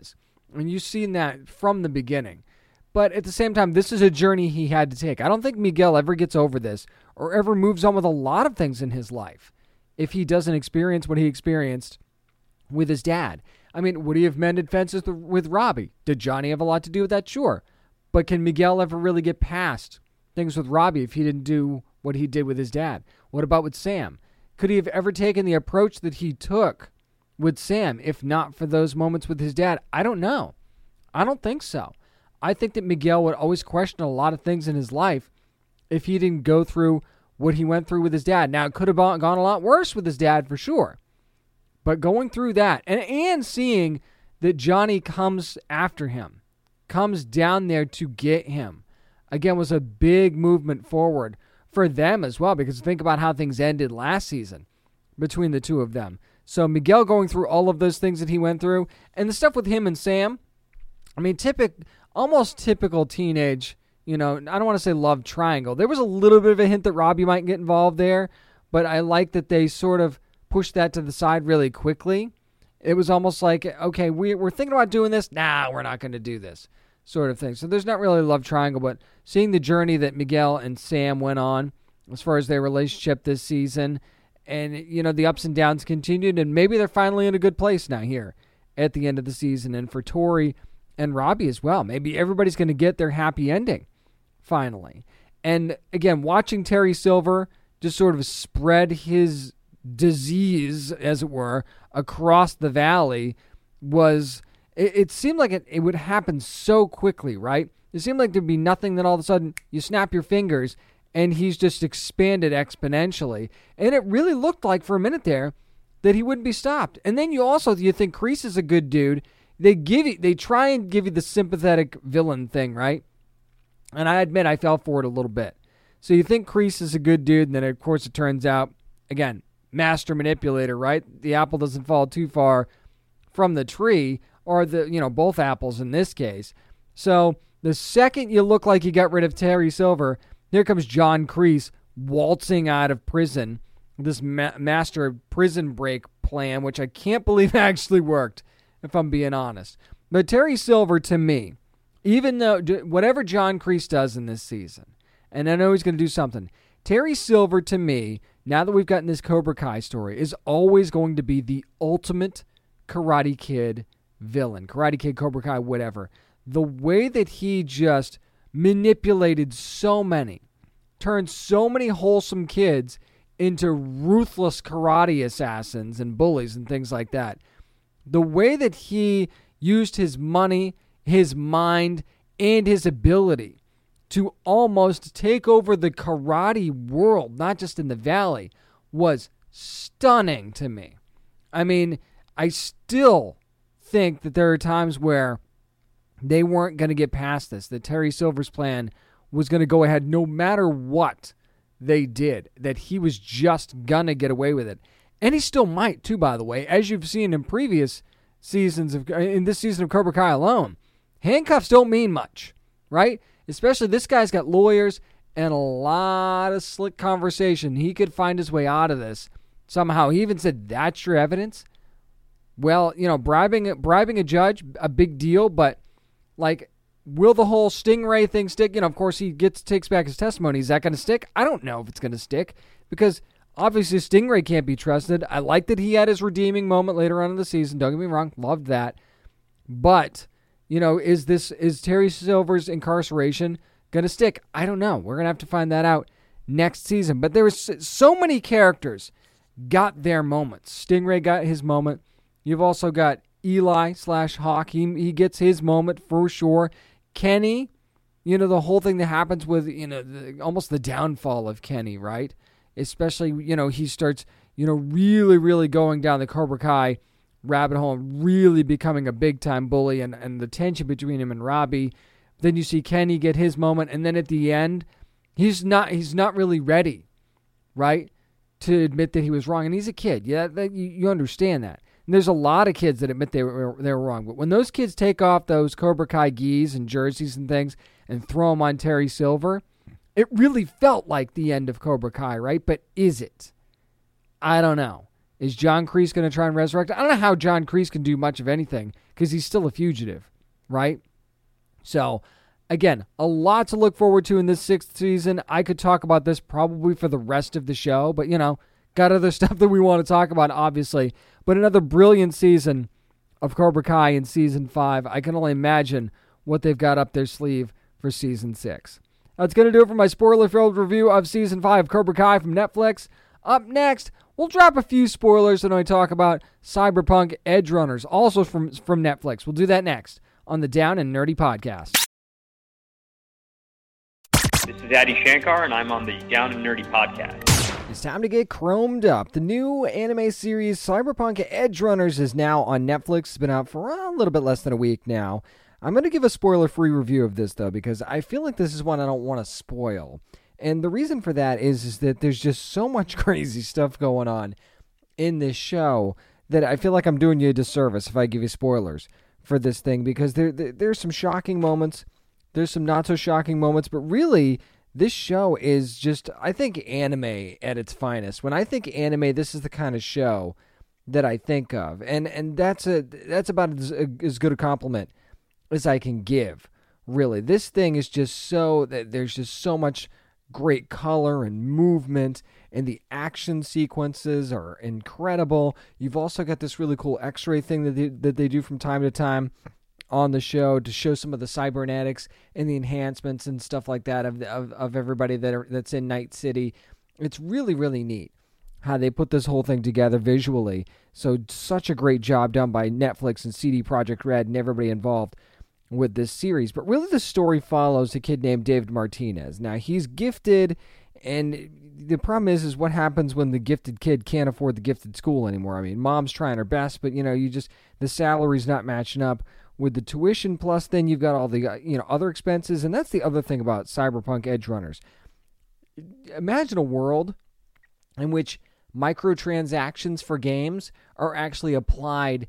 And you've seen that from the beginning. But at the same time, this is a journey he had to take. I don't think Miguel ever gets over this or ever moves on with a lot of things in his life if he doesn't experience what he experienced with his dad. I mean, would he have mended fences with Robbie? Did Johnny have a lot to do with that? Sure. But can Miguel ever really get past things with Robbie if he didn't do what he did with his dad? What about with Sam? Could he have ever taken the approach that he took with Sam if not for those moments with his dad? I don't know. I don't think so. I think that Miguel would always question a lot of things in his life if he didn't go through what he went through with his dad. Now, it could have gone a lot worse with his dad for sure. But going through that and, and seeing that Johnny comes after him, comes down there to get him, again, was a big movement forward for them as well, because think about how things ended last season between the two of them. So Miguel going through all of those things that he went through, and the stuff with him and Sam, I mean, typical, almost typical teenage, you know, I don't want to say love triangle. There was a little bit of a hint that Robbie might get involved there, but I like that they sort of pushed that to the side really quickly. It was almost like, okay, we, we're thinking about doing this. Nah, we're not going to do this sort of thing. So there's not really a love triangle, but seeing the journey that Miguel and Sam went on as far as their relationship this season, and, you know, the ups and downs continued, and maybe they're finally in a good place now here at the end of the season. And for Tori and Robbie as well, maybe everybody's going to get their happy ending finally. And again, watching Terry Silver just sort of spread his disease, as it were, across the valley was, it, it seemed like it, it would happen so quickly, right? It seemed like there'd be nothing, then all of a sudden you snap your fingers and he's just expanded exponentially. And it really looked like for a minute there that he wouldn't be stopped. And then you also, you think Kreese is a good dude. They give you, they try and give you the sympathetic villain thing, right? And I admit I fell for it a little bit. So you think Kreese is a good dude, and then of course it turns out, again, master manipulator, right? The apple doesn't fall too far from the tree, or the, you know, both apples in this case. So the second you look like you got rid of Terry Silver, here comes John Kreese waltzing out of prison. This ma- master prison break plan, which I can't believe actually worked, if I'm being honest. But Terry Silver, to me, even though whatever John Kreese does in this season, and I know he's going to do something, Terry Silver, to me, now that we've gotten this Cobra Kai story, is always going to be the ultimate Karate Kid villain. Karate Kid, Cobra Kai, whatever. The way that he just manipulated so many, turned so many wholesome kids into ruthless karate assassins and bullies and things like that. The way that he used his money, his mind, and his ability to almost take over the karate world, not just in the Valley, was stunning to me. I mean, I still think that there are times where they weren't going to get past this, that Terry Silver's plan was going to go ahead no matter what they did, that he was just going to get away with it. And he still might, too, by the way, as you've seen in previous seasons, of in this season of Cobra Kai alone. Handcuffs don't mean much, right? Especially this guy's got lawyers and a lot of slick conversation. He could find his way out of this somehow. He even said, that's your evidence? Well, you know, bribing, bribing a judge, a big deal, but, like, will the whole Stingray thing stick? You know, of course, he gets takes back his testimony. Is that going to stick? I don't know if it's going to stick, because obviously Stingray can't be trusted. I like that he had his redeeming moment later on in the season. Don't get me wrong. Loved that. But, you know, is this is Terry Silver's incarceration going to stick? I don't know. We're going to have to find that out next season. But there was so many characters got their moments. Stingray got his moment. You've also got Eli slash Hawk. He, he gets his moment for sure. Kenny, you know, the whole thing that happens with, you know, the, almost the downfall of Kenny, right? Especially, you know, he starts, you know, really, really going down the Cobra Kai rabbit hole and really becoming a big-time bully, and, and the tension between him and Robbie. Then you see Kenny get his moment, and then at the end, he's not he's not really ready, right, to admit that he was wrong. And he's a kid. Yeah, that, you, you understand that. And there's a lot of kids that admit they were they were wrong. But when those kids take off those Cobra Kai gis and jerseys and things and throw them on Terry Silver, it really felt like the end of Cobra Kai, right? But is it? I don't know. Is John Kreese going to try and resurrect? I don't know how John Kreese can do much of anything because he's still a fugitive. right? So, again, a lot to look forward to in this sixth season. I could talk about this probably for the rest of the show, but, you know, got other stuff that we want to talk about, obviously. But another brilliant season of Cobra Kai in Season five. I can only imagine what they've got up their sleeve for Season six. That's going to do it for my spoiler-filled review of Season five of Cobra Kai from Netflix. Up next, we'll drop a few spoilers and I talk about Cyberpunk Edgerunners, also from, from Netflix. We'll do that next on the Down and Nerdy Podcast. This is Adi Shankar, and I'm on the Down and Nerdy Podcast. It's time to get chromed up. The new anime series Cyberpunk Edgerunners is now on Netflix. It's been out for uh, a little bit less than a week now. I'm going to give a spoiler-free review of this, though, because I feel like this is one I don't want to spoil. And the reason for that is, is that there's just so much crazy stuff going on in this show that I feel like I'm doing you a disservice if I give you spoilers for this thing, because there, there there's some shocking moments, there's some not-so-shocking moments, but really, this show is just, I think, anime at its finest. When I think anime, this is the kind of show that I think of, and and that's a that's about as, as good a compliment as I can give, really. This thing is just so, there's just so much great color and movement, and the action sequences are incredible. You've also got this really cool x-ray thing that they, that they do from time to time on the show to show some of the cybernetics and the enhancements and stuff like that of of, of everybody that are, that's in Night City. It's really, really neat how they put this whole thing together visually. So such a great job done by Netflix and C D Projekt Red and everybody involved with this series. But really the story follows a kid named David Martinez. Now, he's gifted, and the problem is is what happens when the gifted kid can't afford the gifted school anymore. I mean, mom's trying her best, but, you know, you just, the salary's not matching up with the tuition, plus then you've got all the, you know, other expenses, and that's the other thing about Cyberpunk Edgerunners. Imagine a world in which microtransactions for games are actually applied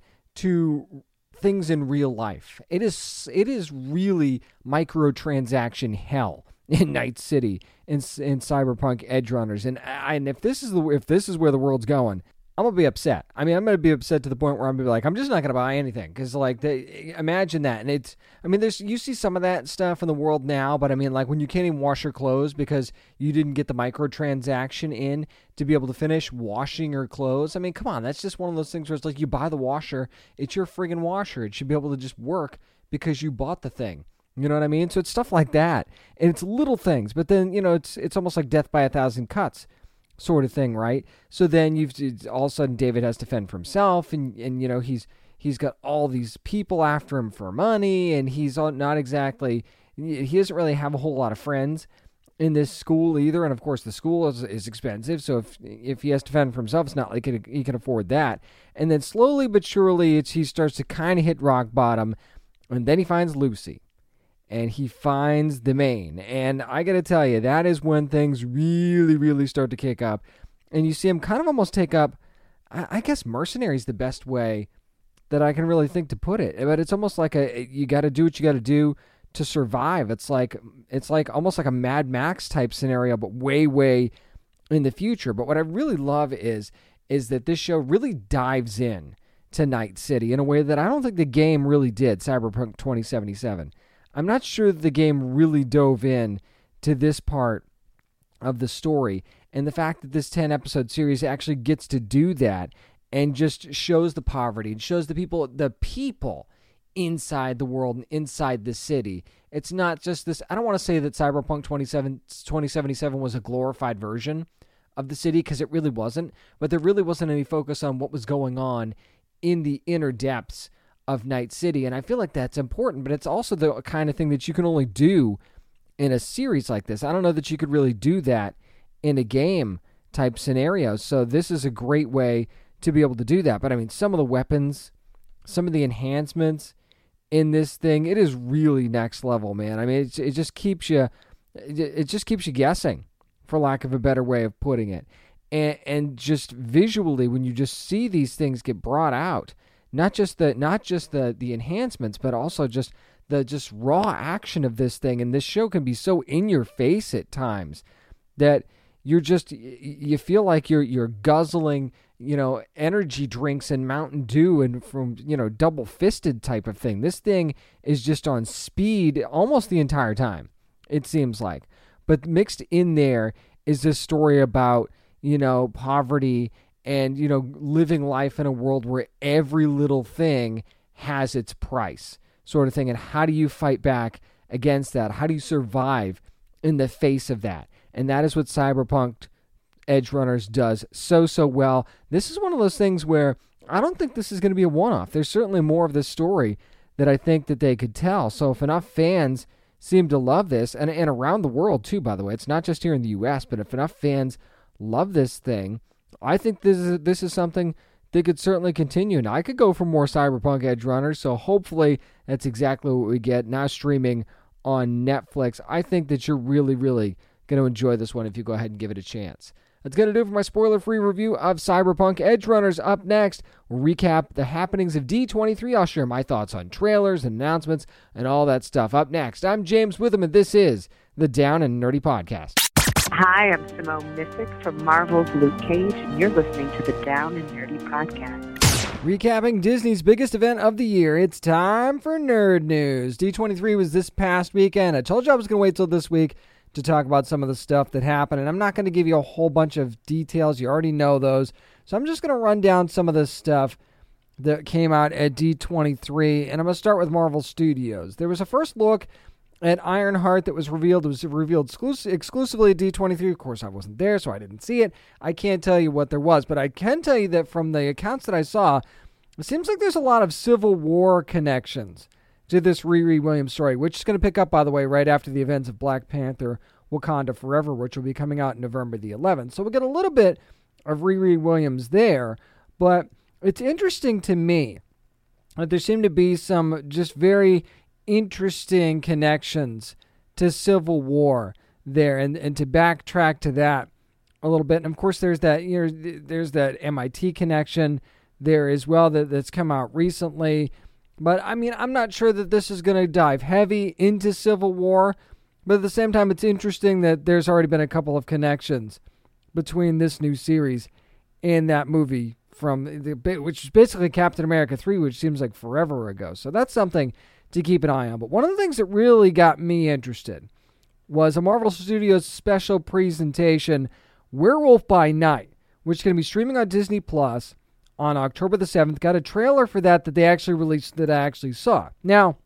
to things in real life. It is it is really microtransaction hell in Night City in in Cyberpunk Edgerunners, and and if this is the if this is where the world's going, I'm gonna be upset. I mean, I'm gonna be upset to the point where I'm gonna be like, I'm just not gonna buy anything, because like, they, imagine that. And it's, I mean, there's you see some of that stuff in the world now, but I mean, like when you can't even wash your clothes because you didn't get the microtransaction in to be able to finish washing your clothes. I mean, come on, that's just one of those things where it's like you buy the washer, it's your friggin' washer. It should be able to just work because you bought the thing. You know what I mean? So it's stuff like that, and it's little things, but then, you know, it's it's almost like death by a thousand cuts sort of thing, right? So then you've all of a sudden David has to fend for himself, and and you know he's he's got all these people after him for money, and he's not exactly, he doesn't really have a whole lot of friends in this school either, and of course the school is, is expensive, so if if he has to fend for himself, it's not like he can, he can afford that. And then slowly but surely it's, he starts to kind of hit rock bottom, and then he finds Lucy. And he finds the main. And I got to tell you, that is when things really, really start to kick up. And you see him kind of almost take up, I, I guess mercenary is the best way that I can really think to put it. But it's almost like a, you got to do what you got to do to survive. It's like, it's like almost like a Mad Max type scenario, but way, way in the future. But what I really love is, is that this show really dives in to Night City in a way that I don't think the game really did, Cyberpunk twenty seventy-seven. I'm not sure that the game really dove in to this part of the story. And the fact that this ten-episode series actually gets to do that and just shows the poverty and shows the people, the people inside the world and inside the city. It's not just this, I don't want to say that Cyberpunk twenty seventy-seven was a glorified version of the city, because it really wasn't. But there really wasn't any focus on what was going on in the inner depths of Night City, and I feel like that's important, but it's also the kind of thing that you can only do in a series like this. I don't know that you could really do that in a game type scenario, so this is a great way to be able to do that. But I mean, some of the weapons, some of the enhancements in this thing, it is really next level, man. I mean, it, it just keeps you, it just keeps you guessing, for lack of a better way of putting it. And, and just visually, when you just see these things get brought out, Not just the not just the, the enhancements, but also just the just raw action of this thing. And this show can be so in your face at times that you're just, you feel like you're you're guzzling, you know, energy drinks and Mountain Dew and from, you know, double fisted type of thing. This thing is just on speed almost the entire time, it seems like. But mixed in there is this story about, you know, poverty and, you know, living life in a world where every little thing has its price, sort of thing. And how do you fight back against that? How do you survive in the face of that? And that is what Cyberpunk Edgerunners does so, so well. This is one of those things where I don't think this is going to be a one-off. There's certainly more of this story that I think that they could tell. So if enough fans seem to love this, and, and around the world too, by the way, it's not just here in the U S, but if enough fans love this thing, I think this is this is something they could certainly continue. Now, I could go for more Cyberpunk Edgerunners, so hopefully that's exactly what we get now streaming on Netflix. I think that you're really, really going to enjoy this one if you go ahead and give it a chance. That's going to do it for my spoiler-free review of Cyberpunk Edgerunners. Up next, we'll recap the happenings of D twenty-three. I'll share my thoughts on trailers and announcements and all that stuff. Up next, I'm James Witham, and this is the Down and Nerdy Podcast. Hi, I'm Simone Missick from Marvel's Luke Cage, and you're listening to the Down and Nerdy Podcast. Recapping Disney's biggest event of the year, it's time for Nerd News. D twenty-three was this past weekend. I told you I was going to wait till this week to talk about some of the stuff that happened, and I'm not going to give you a whole bunch of details. You already know those. So I'm just going to run down some of this stuff that came out at D twenty-three, and I'm going to start with Marvel Studios. There was a first look at Ironheart that was revealed. It was revealed exclus- exclusively at D twenty-three. Of course, I wasn't there, so I didn't see it. I can't tell you what there was, but I can tell you that from the accounts that I saw, it seems like there's a lot of Civil War connections to this Riri Williams story, which is going to pick up, by the way, right after the events of Black Panther Wakanda Forever, which will be coming out November the eleventh. So we'll get a little bit of Riri Williams there, but it's interesting to me that there seem to be some just very interesting connections to Civil War there, and, and to backtrack to that a little bit. And of course, there's that, you know, there's that M I T connection there as well that, that's come out recently. But I mean, I'm not sure that this is going to dive heavy into Civil War, but at the same time, it's interesting that there's already been a couple of connections between this new series and that movie from the, which is basically Captain America three, which seems like forever ago. So that's something to keep an eye on. But one of the things that really got me interested was a Marvel Studios special presentation, Werewolf by Night, which is going to be streaming on Disney Plus on October the seventh. Got a trailer for that that they actually released that I actually saw. Now,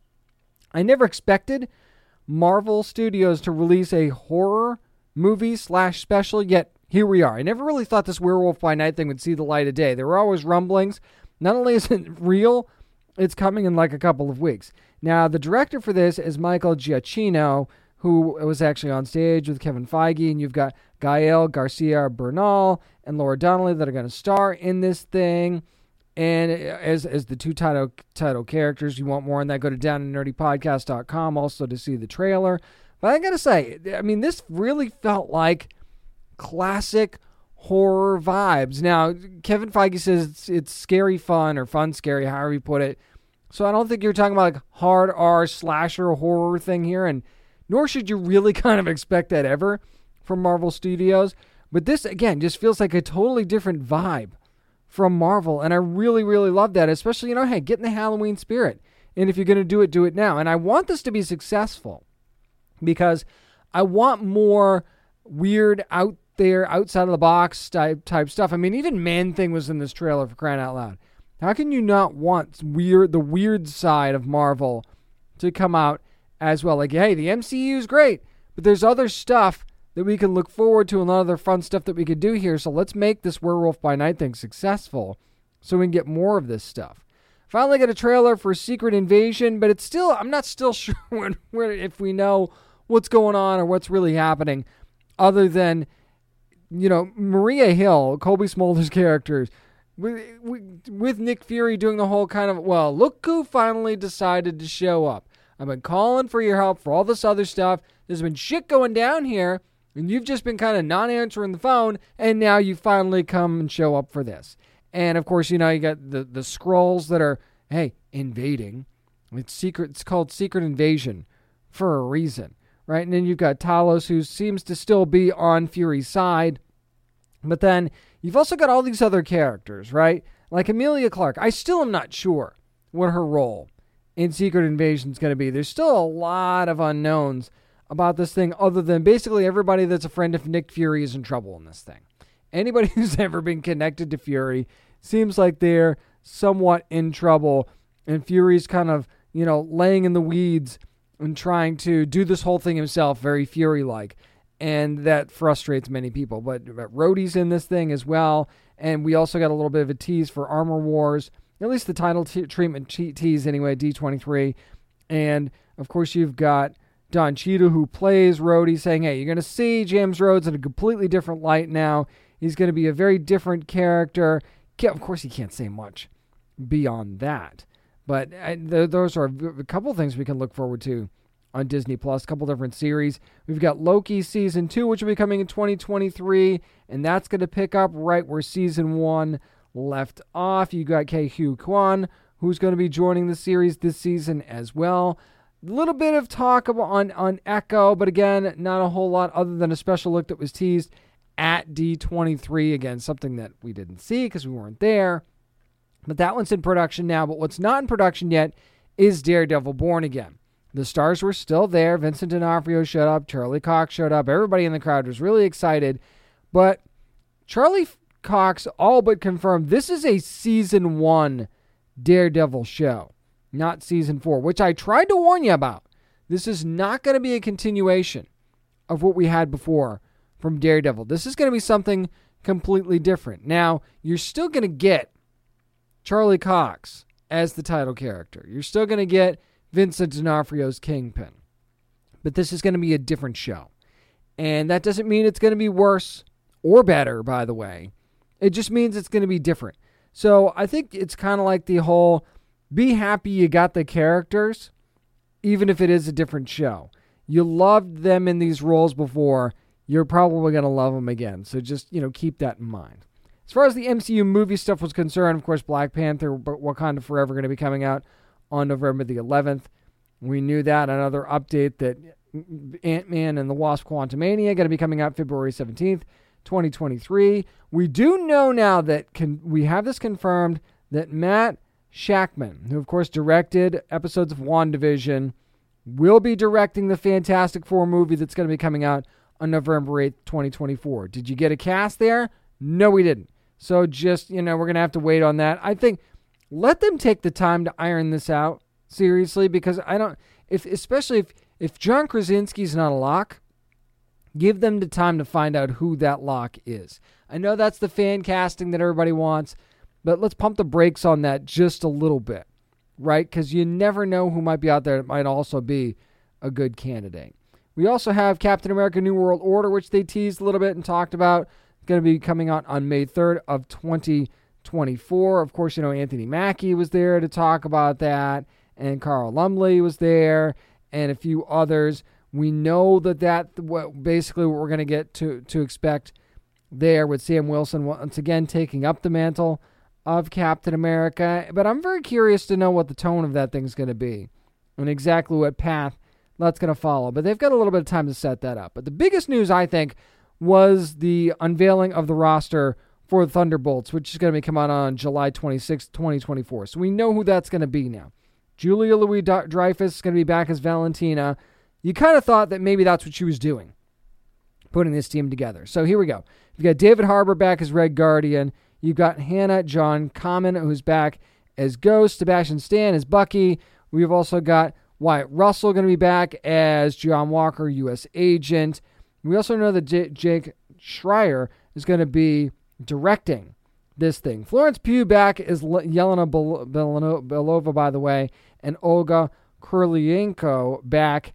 I never expected Marvel Studios to release a horror movie slash special, yet here we are. I never really thought this Werewolf by Night thing would see the light of day. There were always rumblings. Not only is it real, it's coming in like a couple of weeks. Now, the director for this is Michael Giacchino, who was actually on stage with Kevin Feige, and you've got Gael Garcia Bernal and Laura Donnelly that are going to star in this thing. And as as the two title title characters, you want more on that, go to down and nerdy podcast dot com also to see the trailer. But I got to say, I mean, this really felt like classic horror vibes. Now, Kevin Feige says it's, it's scary fun, or fun scary, however you put it. So I don't think you're talking about like hard R slasher horror thing here, and nor should you really kind of expect that ever from Marvel Studios. But this, again, just feels like a totally different vibe from Marvel, and I really, really love that, especially, you know, hey, get in the Halloween spirit, and if you're going to do it, do it now. And I want this to be successful because I want more weird, out there, outside of the box type type stuff. I mean, even Man-Thing was in this trailer, for crying out loud. How can you not want weird, the weird side of Marvel to come out as well? Like, hey, the M C U is great, but there's other stuff that we can look forward to and other fun stuff that we could do here. So let's make this Werewolf by Night thing successful so we can get more of this stuff. Finally got a trailer for Secret Invasion, but it's still, I'm not still sure when, when, if we know what's going on or what's really happening, other than, you know, Maria Hill, Colby Smolder's characters, with, with, with Nick Fury doing the whole kind of, well, look who finally decided to show up. I've been calling for your help for all this other stuff. There's been shit going down here, and you've just been kind of not answering the phone, and now you finally come and show up for this. And, of course, you know, you got the, the Skrulls that are, hey, invading. It's secret. It's called Secret Invasion for a reason, right? And then you've got Talos, who seems to still be on Fury's side. But then you've also got all these other characters, right? Like Emilia Clarke. I still am not sure what her role in Secret Invasion is going to be. There's still a lot of unknowns about this thing, other than basically everybody that's a friend of Nick Fury is in trouble in this thing. Anybody who's ever been connected to Fury seems like they're somewhat in trouble, and Fury's kind of, you know, laying in the weeds and trying to do this whole thing himself, very Fury-like, and that frustrates many people. But, but Rhodey's in this thing as well, and we also got a little bit of a tease for Armor Wars, at least the title t- treatment te- tease anyway, D twenty-three, and of course you've got Don Cheadle, who plays Rhodey, saying, hey, you're going to see James Rhodes in a completely different light now. He's going to be a very different character. Of course, he can't say much beyond that. But th- those are a couple things we can look forward to on Disney Plus, a couple different series. We've got Loki Season two, which will be coming in twenty twenty-three, and that's going to pick up right where Season one left off. You got Ke Huy Quan, who's going to be joining the series this season as well. A little bit of talk on, on Echo, but again, not a whole lot other than a special look that was teased at D twenty-three. Again, something that we didn't see because we weren't there. But that one's in production now. But what's not in production yet is Daredevil Born Again. The stars were still there. Vincent D'Onofrio showed up. Charlie Cox showed up. Everybody in the crowd was really excited. But Charlie Cox all but confirmed this is a season one Daredevil show, not season four, which I tried to warn you about. This is not going to be a continuation of what we had before from Daredevil. This is going to be something completely different. Now, you're still going to get Charlie Cox as the title character. You're still going to get Vincent D'Onofrio's Kingpin. But this is going to be a different show. And that doesn't mean it's going to be worse or better, by the way. It just means it's going to be different. So I think it's kind of like the whole be happy you got the characters, even if it is a different show. You loved them in these roles before. You're probably going to love them again. So just, you know, keep that in mind. As far as the M C U movie stuff was concerned, of course, Black Panther, Wakanda Forever going to be coming out on November the eleventh. We knew that. Another update that Ant-Man and the Wasp Quantumania going to be coming out February seventeenth, twenty twenty-three. We do know now that can, we have this confirmed that Matt Shakman, who of course directed episodes of WandaVision, will be directing the Fantastic Four movie that's going to be coming out on November eighth, twenty twenty-four. Did you get a cast there? No, we didn't. So just, you know, we're going to have to wait on that. I think let them take the time to iron this out, seriously, because I don't, if especially if, if John Krasinski's not a lock, give them the time to find out who that lock is. I know that's the fan casting that everybody wants, but let's pump the brakes on that just a little bit, right? Because you never know who might be out there that might also be a good candidate. We also have Captain America New World Order, which they teased a little bit and talked about. Going to be coming out on May third of twenty twenty-four. Of course, you know, Anthony Mackie was there to talk about that, and Carl Lumley was there, and a few others. We know that that what basically what we're going to get to to expect there with Sam Wilson once again taking up the mantle of Captain America. But I'm very curious to know what the tone of that thing's going to be and exactly what path that's going to follow. But they've got a little bit of time to set that up. But the biggest news, I think, was the unveiling of the roster for Thunderbolts, which is going to be coming out on July twenty-sixth, twenty twenty-four. So we know who that's going to be now. Julia Louis-Dreyfus is going to be back as Valentina. You kind of thought that maybe that's what she was doing, putting this team together. So here we go. You've got David Harbour back as Red Guardian. You've got Hannah John Kamen, who's back as Ghost. Sebastian Stan as Bucky. We've also got Wyatt Russell going to be back as John Walker, U S Agent. We also know that J- Jake Schreier is going to be directing this thing. Florence Pugh back as L- Yelena Bel- Bel- Belova, by the way, and Olga Kurylenko back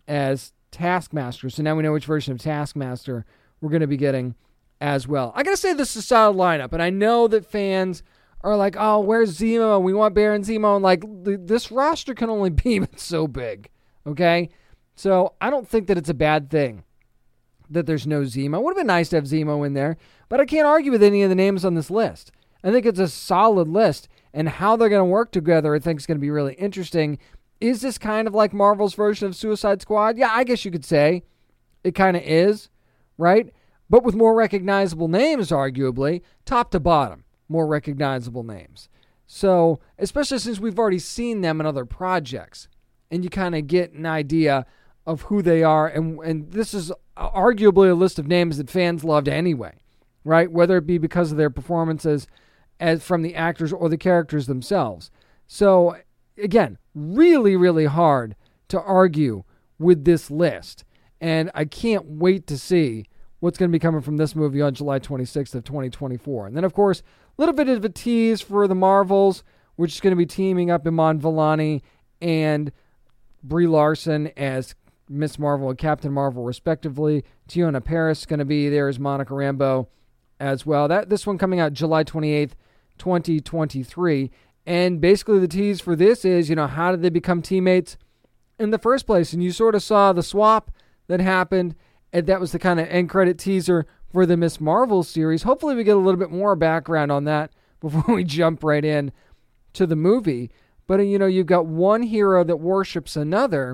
as Taskmaster. So now we know which version of Taskmaster we're going to be getting as well. I got to say this is a solid lineup, and I know that fans are like, oh, where's Zemo? We want Baron Zemo. And like, th- this roster can only be so big, okay? So I don't think that it's a bad thing that there's no Zemo. It would have been nice to have Zemo in there, but I can't argue with any of the names on this list. I think it's a solid list, and how they're going to work together I think is going to be really interesting, Is this kind of like Marvel's version of Suicide Squad? Yeah, I guess you could say it kind of is, right? But with more recognizable names, arguably, top to bottom, more recognizable names. So, especially since we've already seen them in other projects, and you kind of get an idea of who they are, and and this is arguably a list of names that fans loved anyway, right? Whether it be because of their performances as from the actors or the characters themselves. So, again, really, really hard to argue with this list. And I can't wait to see what's going to be coming from this movie on July twenty-sixth of twenty twenty-four. And then, of course, a little bit of a tease for the Marvels, which is going to be teaming up Iman Vellani and Brie Larson as Miss Marvel and Captain Marvel, respectively. Teyonah Parris is going to be there as Monica Rambeau as well. That This one coming out July twenty-eighth, twenty twenty-three. And basically the tease for this is, you know, how did they become teammates in the first place? And you sort of saw the swap that happened, and that was the kind of end credit teaser for the Miss Marvel series. Hopefully we get a little bit more background on that before we jump right in to the movie. But, you know, you've got one hero that worships another.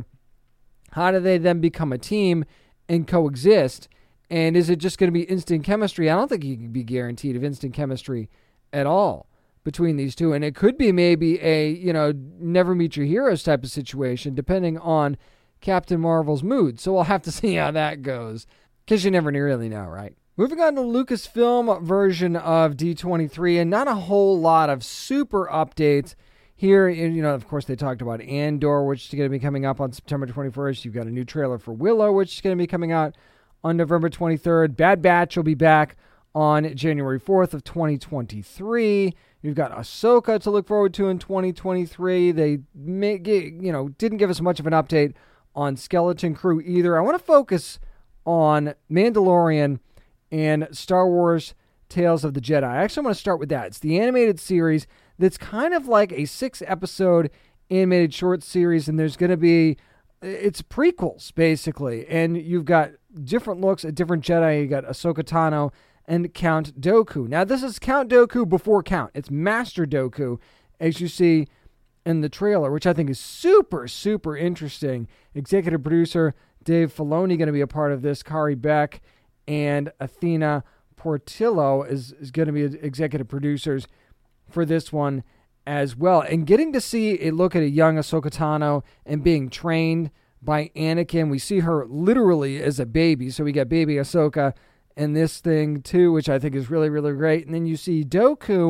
How do they then become a team and coexist? And is it just going to be instant chemistry? I don't think you can be guaranteed of instant chemistry at all between these two. And it could be maybe a, you know, never meet your heroes type of situation, depending on Captain Marvel's mood. So we'll have to see how that goes, because you never really know, right? Moving on to Lucasfilm version of D twenty-three, and not a whole lot of super updates here. You know, of course, they talked about Andor, which is going to be coming up on September twenty-first. You've got a new trailer for Willow, which is going to be coming out on November twenty-third. Bad Batch will be back on January fourth of twenty twenty-three. You've got Ahsoka to look forward to in twenty twenty-three. They may get, you know, didn't give us much of an update on Skeleton Crew either. I want to focus on Mandalorian and Star Wars Tales of the Jedi. I actually want to start with that. It's the animated series that's kind of like a six-episode animated short series, and there's going to be, it's prequels, basically. And you've got different looks at different Jedi. You got Ahsoka Tano and Count Dooku. Now, this is Count Dooku before Count. It's Master Dooku, as you see in the trailer, which I think is super, super interesting. Executive producer Dave Filoni going to be a part of this. Kari Beck and Athena Portillo is, is going to be executive producers for this one as well. And getting to see a look at a young Ahsoka Tano and being trained by Anakin. We see her literally as a baby. So we got baby Ahsoka in this thing too, which I think is really, really great. And then you see Dooku,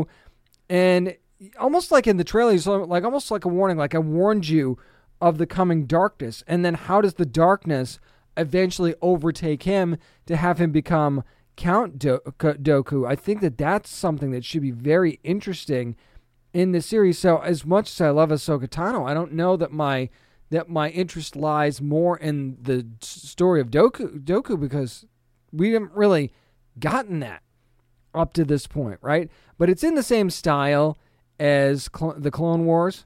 and almost like in the trailer, he's like almost like a warning, like I warned you of the coming darkness. And then how does the darkness eventually overtake him to have him become Count Do- Dooku? I think that that's something that should be very interesting in the series. So as much as I love Ahsoka Tano, I don't know that my that my interest lies more in the story of Dooku, Dooku because we haven't really gotten that up to this point, right? But it's in the same style as Cl- the Clone Wars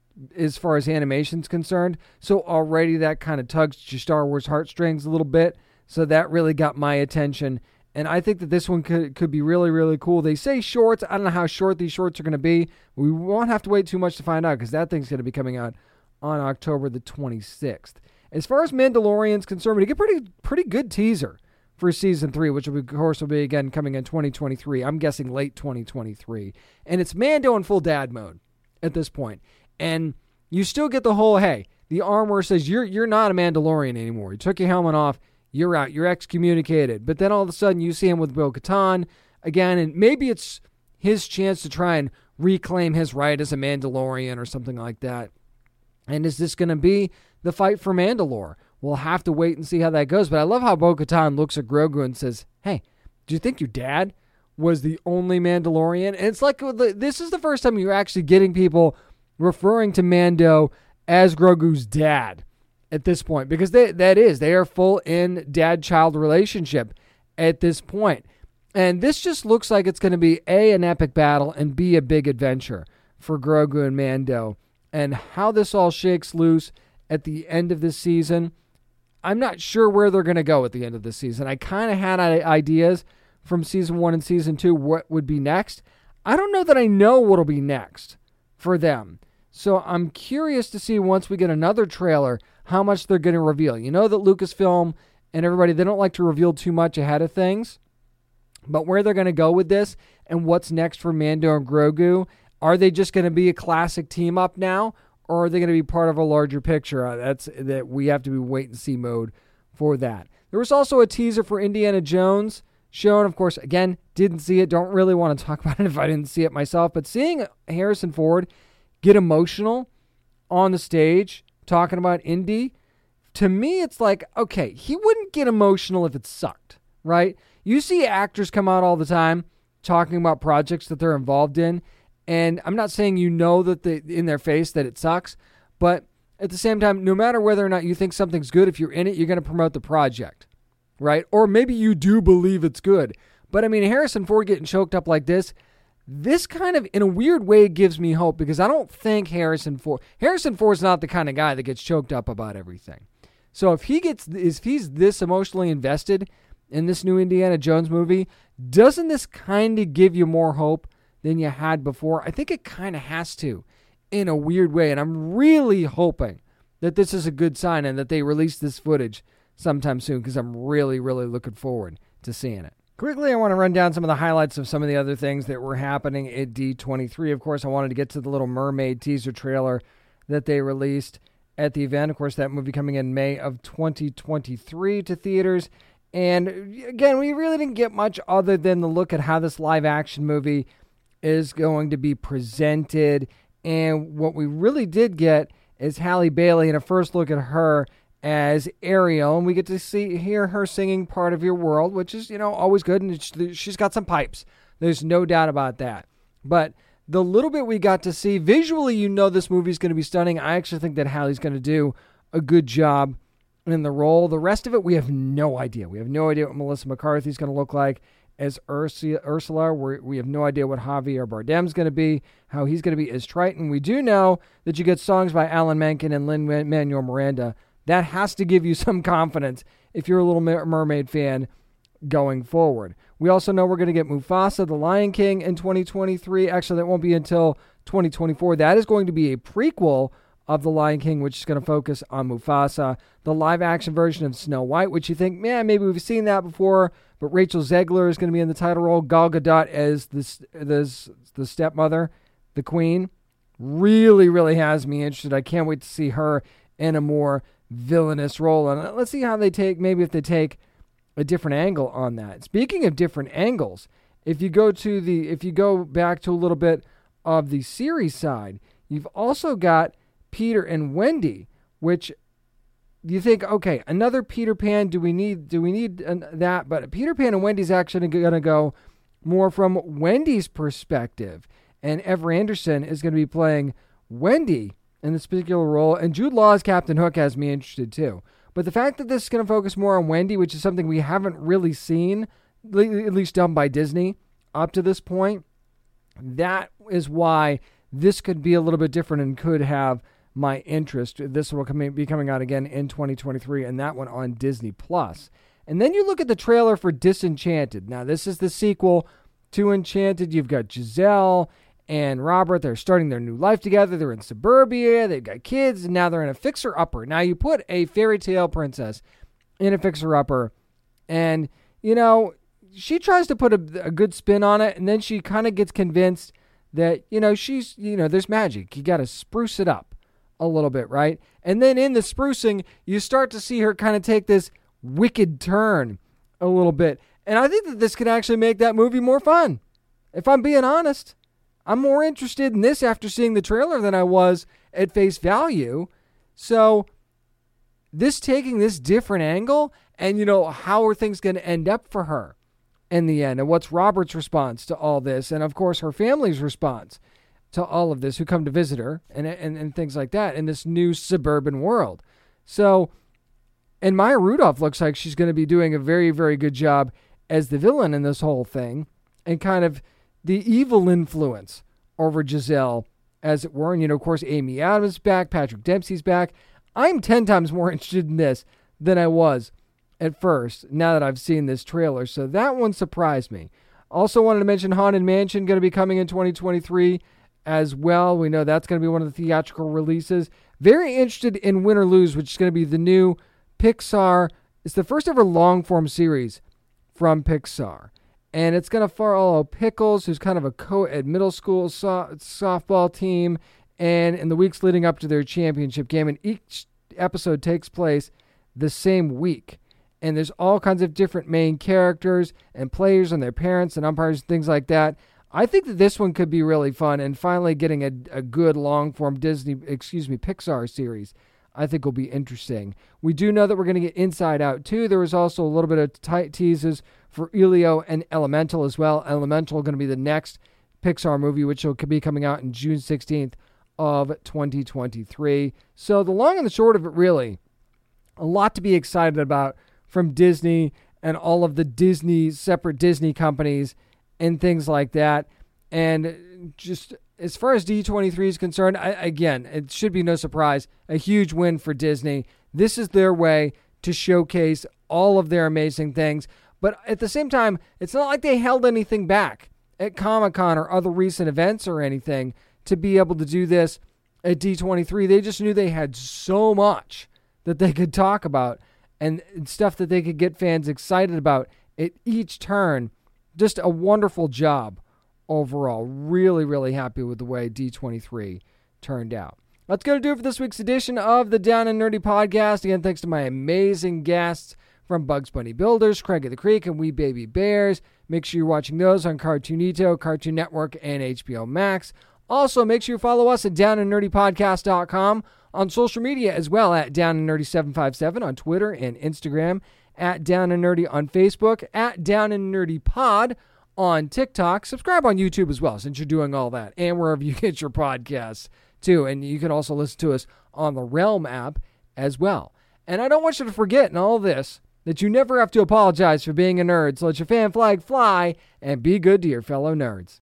as far as animation's concerned. So already that kind of tugs at your Star Wars heartstrings a little bit. So that really got my attention. And I think that this one could, could be really, really cool. They say shorts. I don't know how short these shorts are going to be. We won't have to wait too much to find out because that thing's going to be coming out on October the twenty-sixth. As far as Mandalorian's concerned, we get pretty pretty good teaser for season three, which will be, of course will be again coming in twenty twenty-three. I'm guessing late twenty twenty-three. And it's Mando in full dad mode at this point. And you still get the whole, hey, the armor says you're you're not a Mandalorian anymore. You took your helmet off. You're out. You're excommunicated. But then all of a sudden you see him with Bo-Katan again, and maybe it's his chance to try and reclaim his right as a Mandalorian or something like that. And is this going to be the fight for Mandalore? We'll have to wait and see how that goes. But I love how Bo-Katan looks at Grogu and says, hey, do you think your dad was the only Mandalorian? And it's like, this is the first time you're actually getting people referring to Mando as Grogu's dad at this point. Because they, that is, they are full in dad-child relationship at this point. And this just looks like it's going to be A, an epic battle, and B, a big adventure for Grogu and Mando. And how this all shakes loose at the end of this season, I'm not sure where they're going to go at the end of this season. I kind of had ideas from season one and season two what would be next. I don't know that I know what'll be next for them. So I'm curious to see once we get another trailer how much they're going to reveal. You know that Lucasfilm and everybody, they don't like to reveal too much ahead of things. But where they're going to go with this and what's next for Mando and Grogu, are they just going to be a classic team up now, or are they going to be part of a larger picture? Uh, that's that we have to be wait and see mode for that. There was also a teaser for Indiana Jones shown. Of course, again, didn't see it. Don't really want to talk about it if I didn't see it myself. But seeing Harrison Ford get emotional on the stage talking about Indy, to me, it's like, okay, he wouldn't get emotional if it sucked, right? You see actors come out all the time talking about projects that they're involved in, and I'm not saying you know that they, in their face that it sucks, but at the same time, no matter whether or not you think something's good, if you're in it, you're going to promote the project, right? Or maybe you do believe it's good. But I mean, Harrison Ford getting choked up like this, this kind of, in a weird way, gives me hope, because I don't think Harrison Ford, Harrison Ford's not the kind of guy that gets choked up about everything. So if he gets, if he's this emotionally invested in this new Indiana Jones movie, doesn't this kind of give you more hope than you had before? I think it kind of has to, in a weird way. And I'm really hoping that this is a good sign and that they release this footage sometime soon, because I'm really, really looking forward to seeing it. Quickly, I want to run down some of the highlights of some of the other things that were happening at D twenty-three. Of course, I wanted to get to the Little Mermaid teaser trailer that they released at the event. Of course, that movie coming in May of twenty twenty-three to theaters. And again, we really didn't get much other than the look at how this live action movie is going to be presented. And what we really did get is Halle Bailey, and a first look at her as Ariel. And we get to see hear her singing Part of Your World, which is, you know, always good. And she's got some pipes. There's no doubt about that. But the little bit we got to see, visually, you know this movie is going to be stunning. I actually think that Halle's going to do a good job in the role. The rest of it, we have no idea. We have no idea what Melissa McCarthy's going to look like as Ursula. Ursula. We're, we have no idea what Javier Bardem's going to be, how he's going to be as Triton. We do know that you get songs by Alan Menken and Lin-Manuel Miranda. That has to give you some confidence if you're a Little Mermaid fan going forward. We also know we're going to get Mufasa, the Lion King, in twenty twenty-three. Actually, that won't be until twenty twenty-four. That is going to be a prequel of The Lion King, which is going to focus on Mufasa. The live-action version of Snow White, which you think, man, maybe we've seen that before, but Rachel Zegler is going to be in the title role. Gal Gadot as the, the, the stepmother, the queen. Really, really has me interested. I can't wait to see her in a more villainous role. And let's see how they take, maybe if they take a different angle on that. Speaking of different angles, if you go to the, if you go back to a little bit of the series side, you've also got Peter and Wendy, which you think, okay, another Peter Pan. Do we need, do we need an, that? But Peter Pan and Wendy's actually going to go more from Wendy's perspective. And Ever Anderson is going to be playing Wendy in this particular role. And Jude Law's Captain Hook has me interested too. But the fact that this is going to focus more on Wendy, which is something we haven't really seen, at least done by Disney up to this point, that is why this could be a little bit different and could have my interest. This will come, be coming out again in twenty twenty-three, and that one on Disney Plus. And then you look at the trailer for Disenchanted. Now, this is the sequel to Enchanted. You've got Giselle and Robert. They're starting their new life together. They're in suburbia. They've got kids, and now they're in a fixer-upper. Now, you put a fairy tale princess in a fixer-upper, and, you know, she tries to put a, a good spin on it, and then she kind of gets convinced that, you know, she's, you know, there's magic. You got to spruce it up a little bit, right? And then in the sprucing, you start to see her kind of take this wicked turn a little bit. And I think that this could actually make that movie more fun. If I'm being honest, I'm more interested in this after seeing the trailer than I was at face value. So this taking this different angle, and, you know, how are things going to end up for her in the end? And what's Robert's response to all this? And, of course, her family's response to all of this, who come to visit her, and, and, and things like that in this new suburban world. So, and Maya Rudolph looks like she's going to be doing a very, very good job as the villain in this whole thing, and kind of the evil influence over Giselle, as it were. And, you know, of course, Amy Adams is back, Patrick Dempsey's back. I'm ten times more interested in this than I was at first, now that I've seen this trailer. So that one surprised me. Also wanted to mention Haunted Mansion, going to be coming in twenty twenty-three as well. We know that's going to be one of the theatrical releases. Very interested in Win or Lose, which is going to be the new Pixar. It's the first ever long-form series from Pixar. And it's going to follow Pickles, who's kind of a co-ed middle school so- softball team, and in the weeks leading up to their championship game. And each episode takes place the same week. And there's all kinds of different main characters and players and their parents and umpires and things like that. I think that this one could be really fun, and finally getting a, a good long-form Disney, excuse me, Pixar series, I think will be interesting. We do know that we're going to get Inside Out too. There was also a little bit of tight teases for Elio and Elemental as well. Elemental going to be the next Pixar movie, which will be coming out in June sixteenth of twenty twenty-three. So the long and the short of it, really, a lot to be excited about from Disney and all of the Disney, separate Disney companies and things like that. And just as far as D twenty-three is concerned, I, again, it should be no surprise, a huge win for Disney. This is their way to showcase all of their amazing things. But at the same time, it's not like they held anything back at Comic-Con or other recent events or anything to be able to do this at D twenty-three. They just knew they had so much that they could talk about and stuff that they could get fans excited about at each turn. Just a wonderful job overall. Really, really happy with the way D twenty-three turned out. That's going to do it for this week's edition of the Down and Nerdy Podcast. Again, thanks to my amazing guests from Bugs Bunny Builders, Craig of the Creek, and We Baby Bears. Make sure you're watching those on Cartoonito, Cartoon Network, and H B O Max. Also, make sure you follow us at down and nerdy podcast dot com, on social media as well at down and nerdy seven five seven on Twitter and Instagram, at Down and Nerdy on Facebook, at Down and Nerdy Pod on TikTok. Subscribe on YouTube as well, since you're doing all that, and wherever you get your podcasts too. And you can also listen to us on the Realm app as well. And I don't want you to forget in all this that you never have to apologize for being a nerd. So let your fan flag fly and be good to your fellow nerds.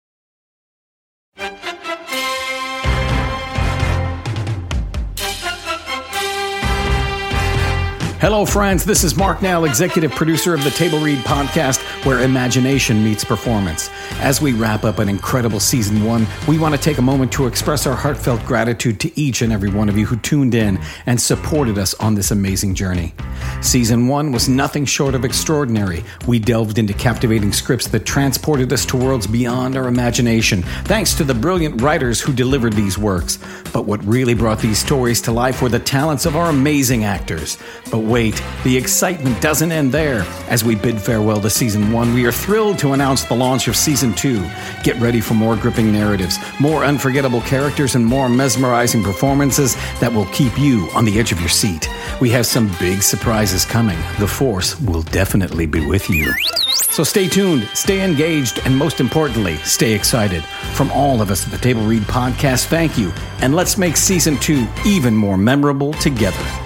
Hello, friends. This is Mark Nell, executive producer of the Table Read podcast, where imagination meets performance. As we wrap up an incredible season one, we want to take a moment to express our heartfelt gratitude to each and every one of you who tuned in and supported us on this amazing journey. Season one was nothing short of extraordinary. We delved into captivating scripts that transported us to worlds beyond our imagination, thanks to the brilliant writers who delivered these works. But what really brought these stories to life were the talents of our amazing actors. But wait, the excitement doesn't end there. As we bid farewell to Season one, we are thrilled to announce the launch of Season two. Get ready for more gripping narratives, more unforgettable characters, and more mesmerizing performances that will keep you on the edge of your seat. We have some big surprises coming. The Force will definitely be with you. So stay tuned, stay engaged, and most importantly, stay excited. From all of us at the Table Read Podcast, thank you, and let's make Season two even more memorable together.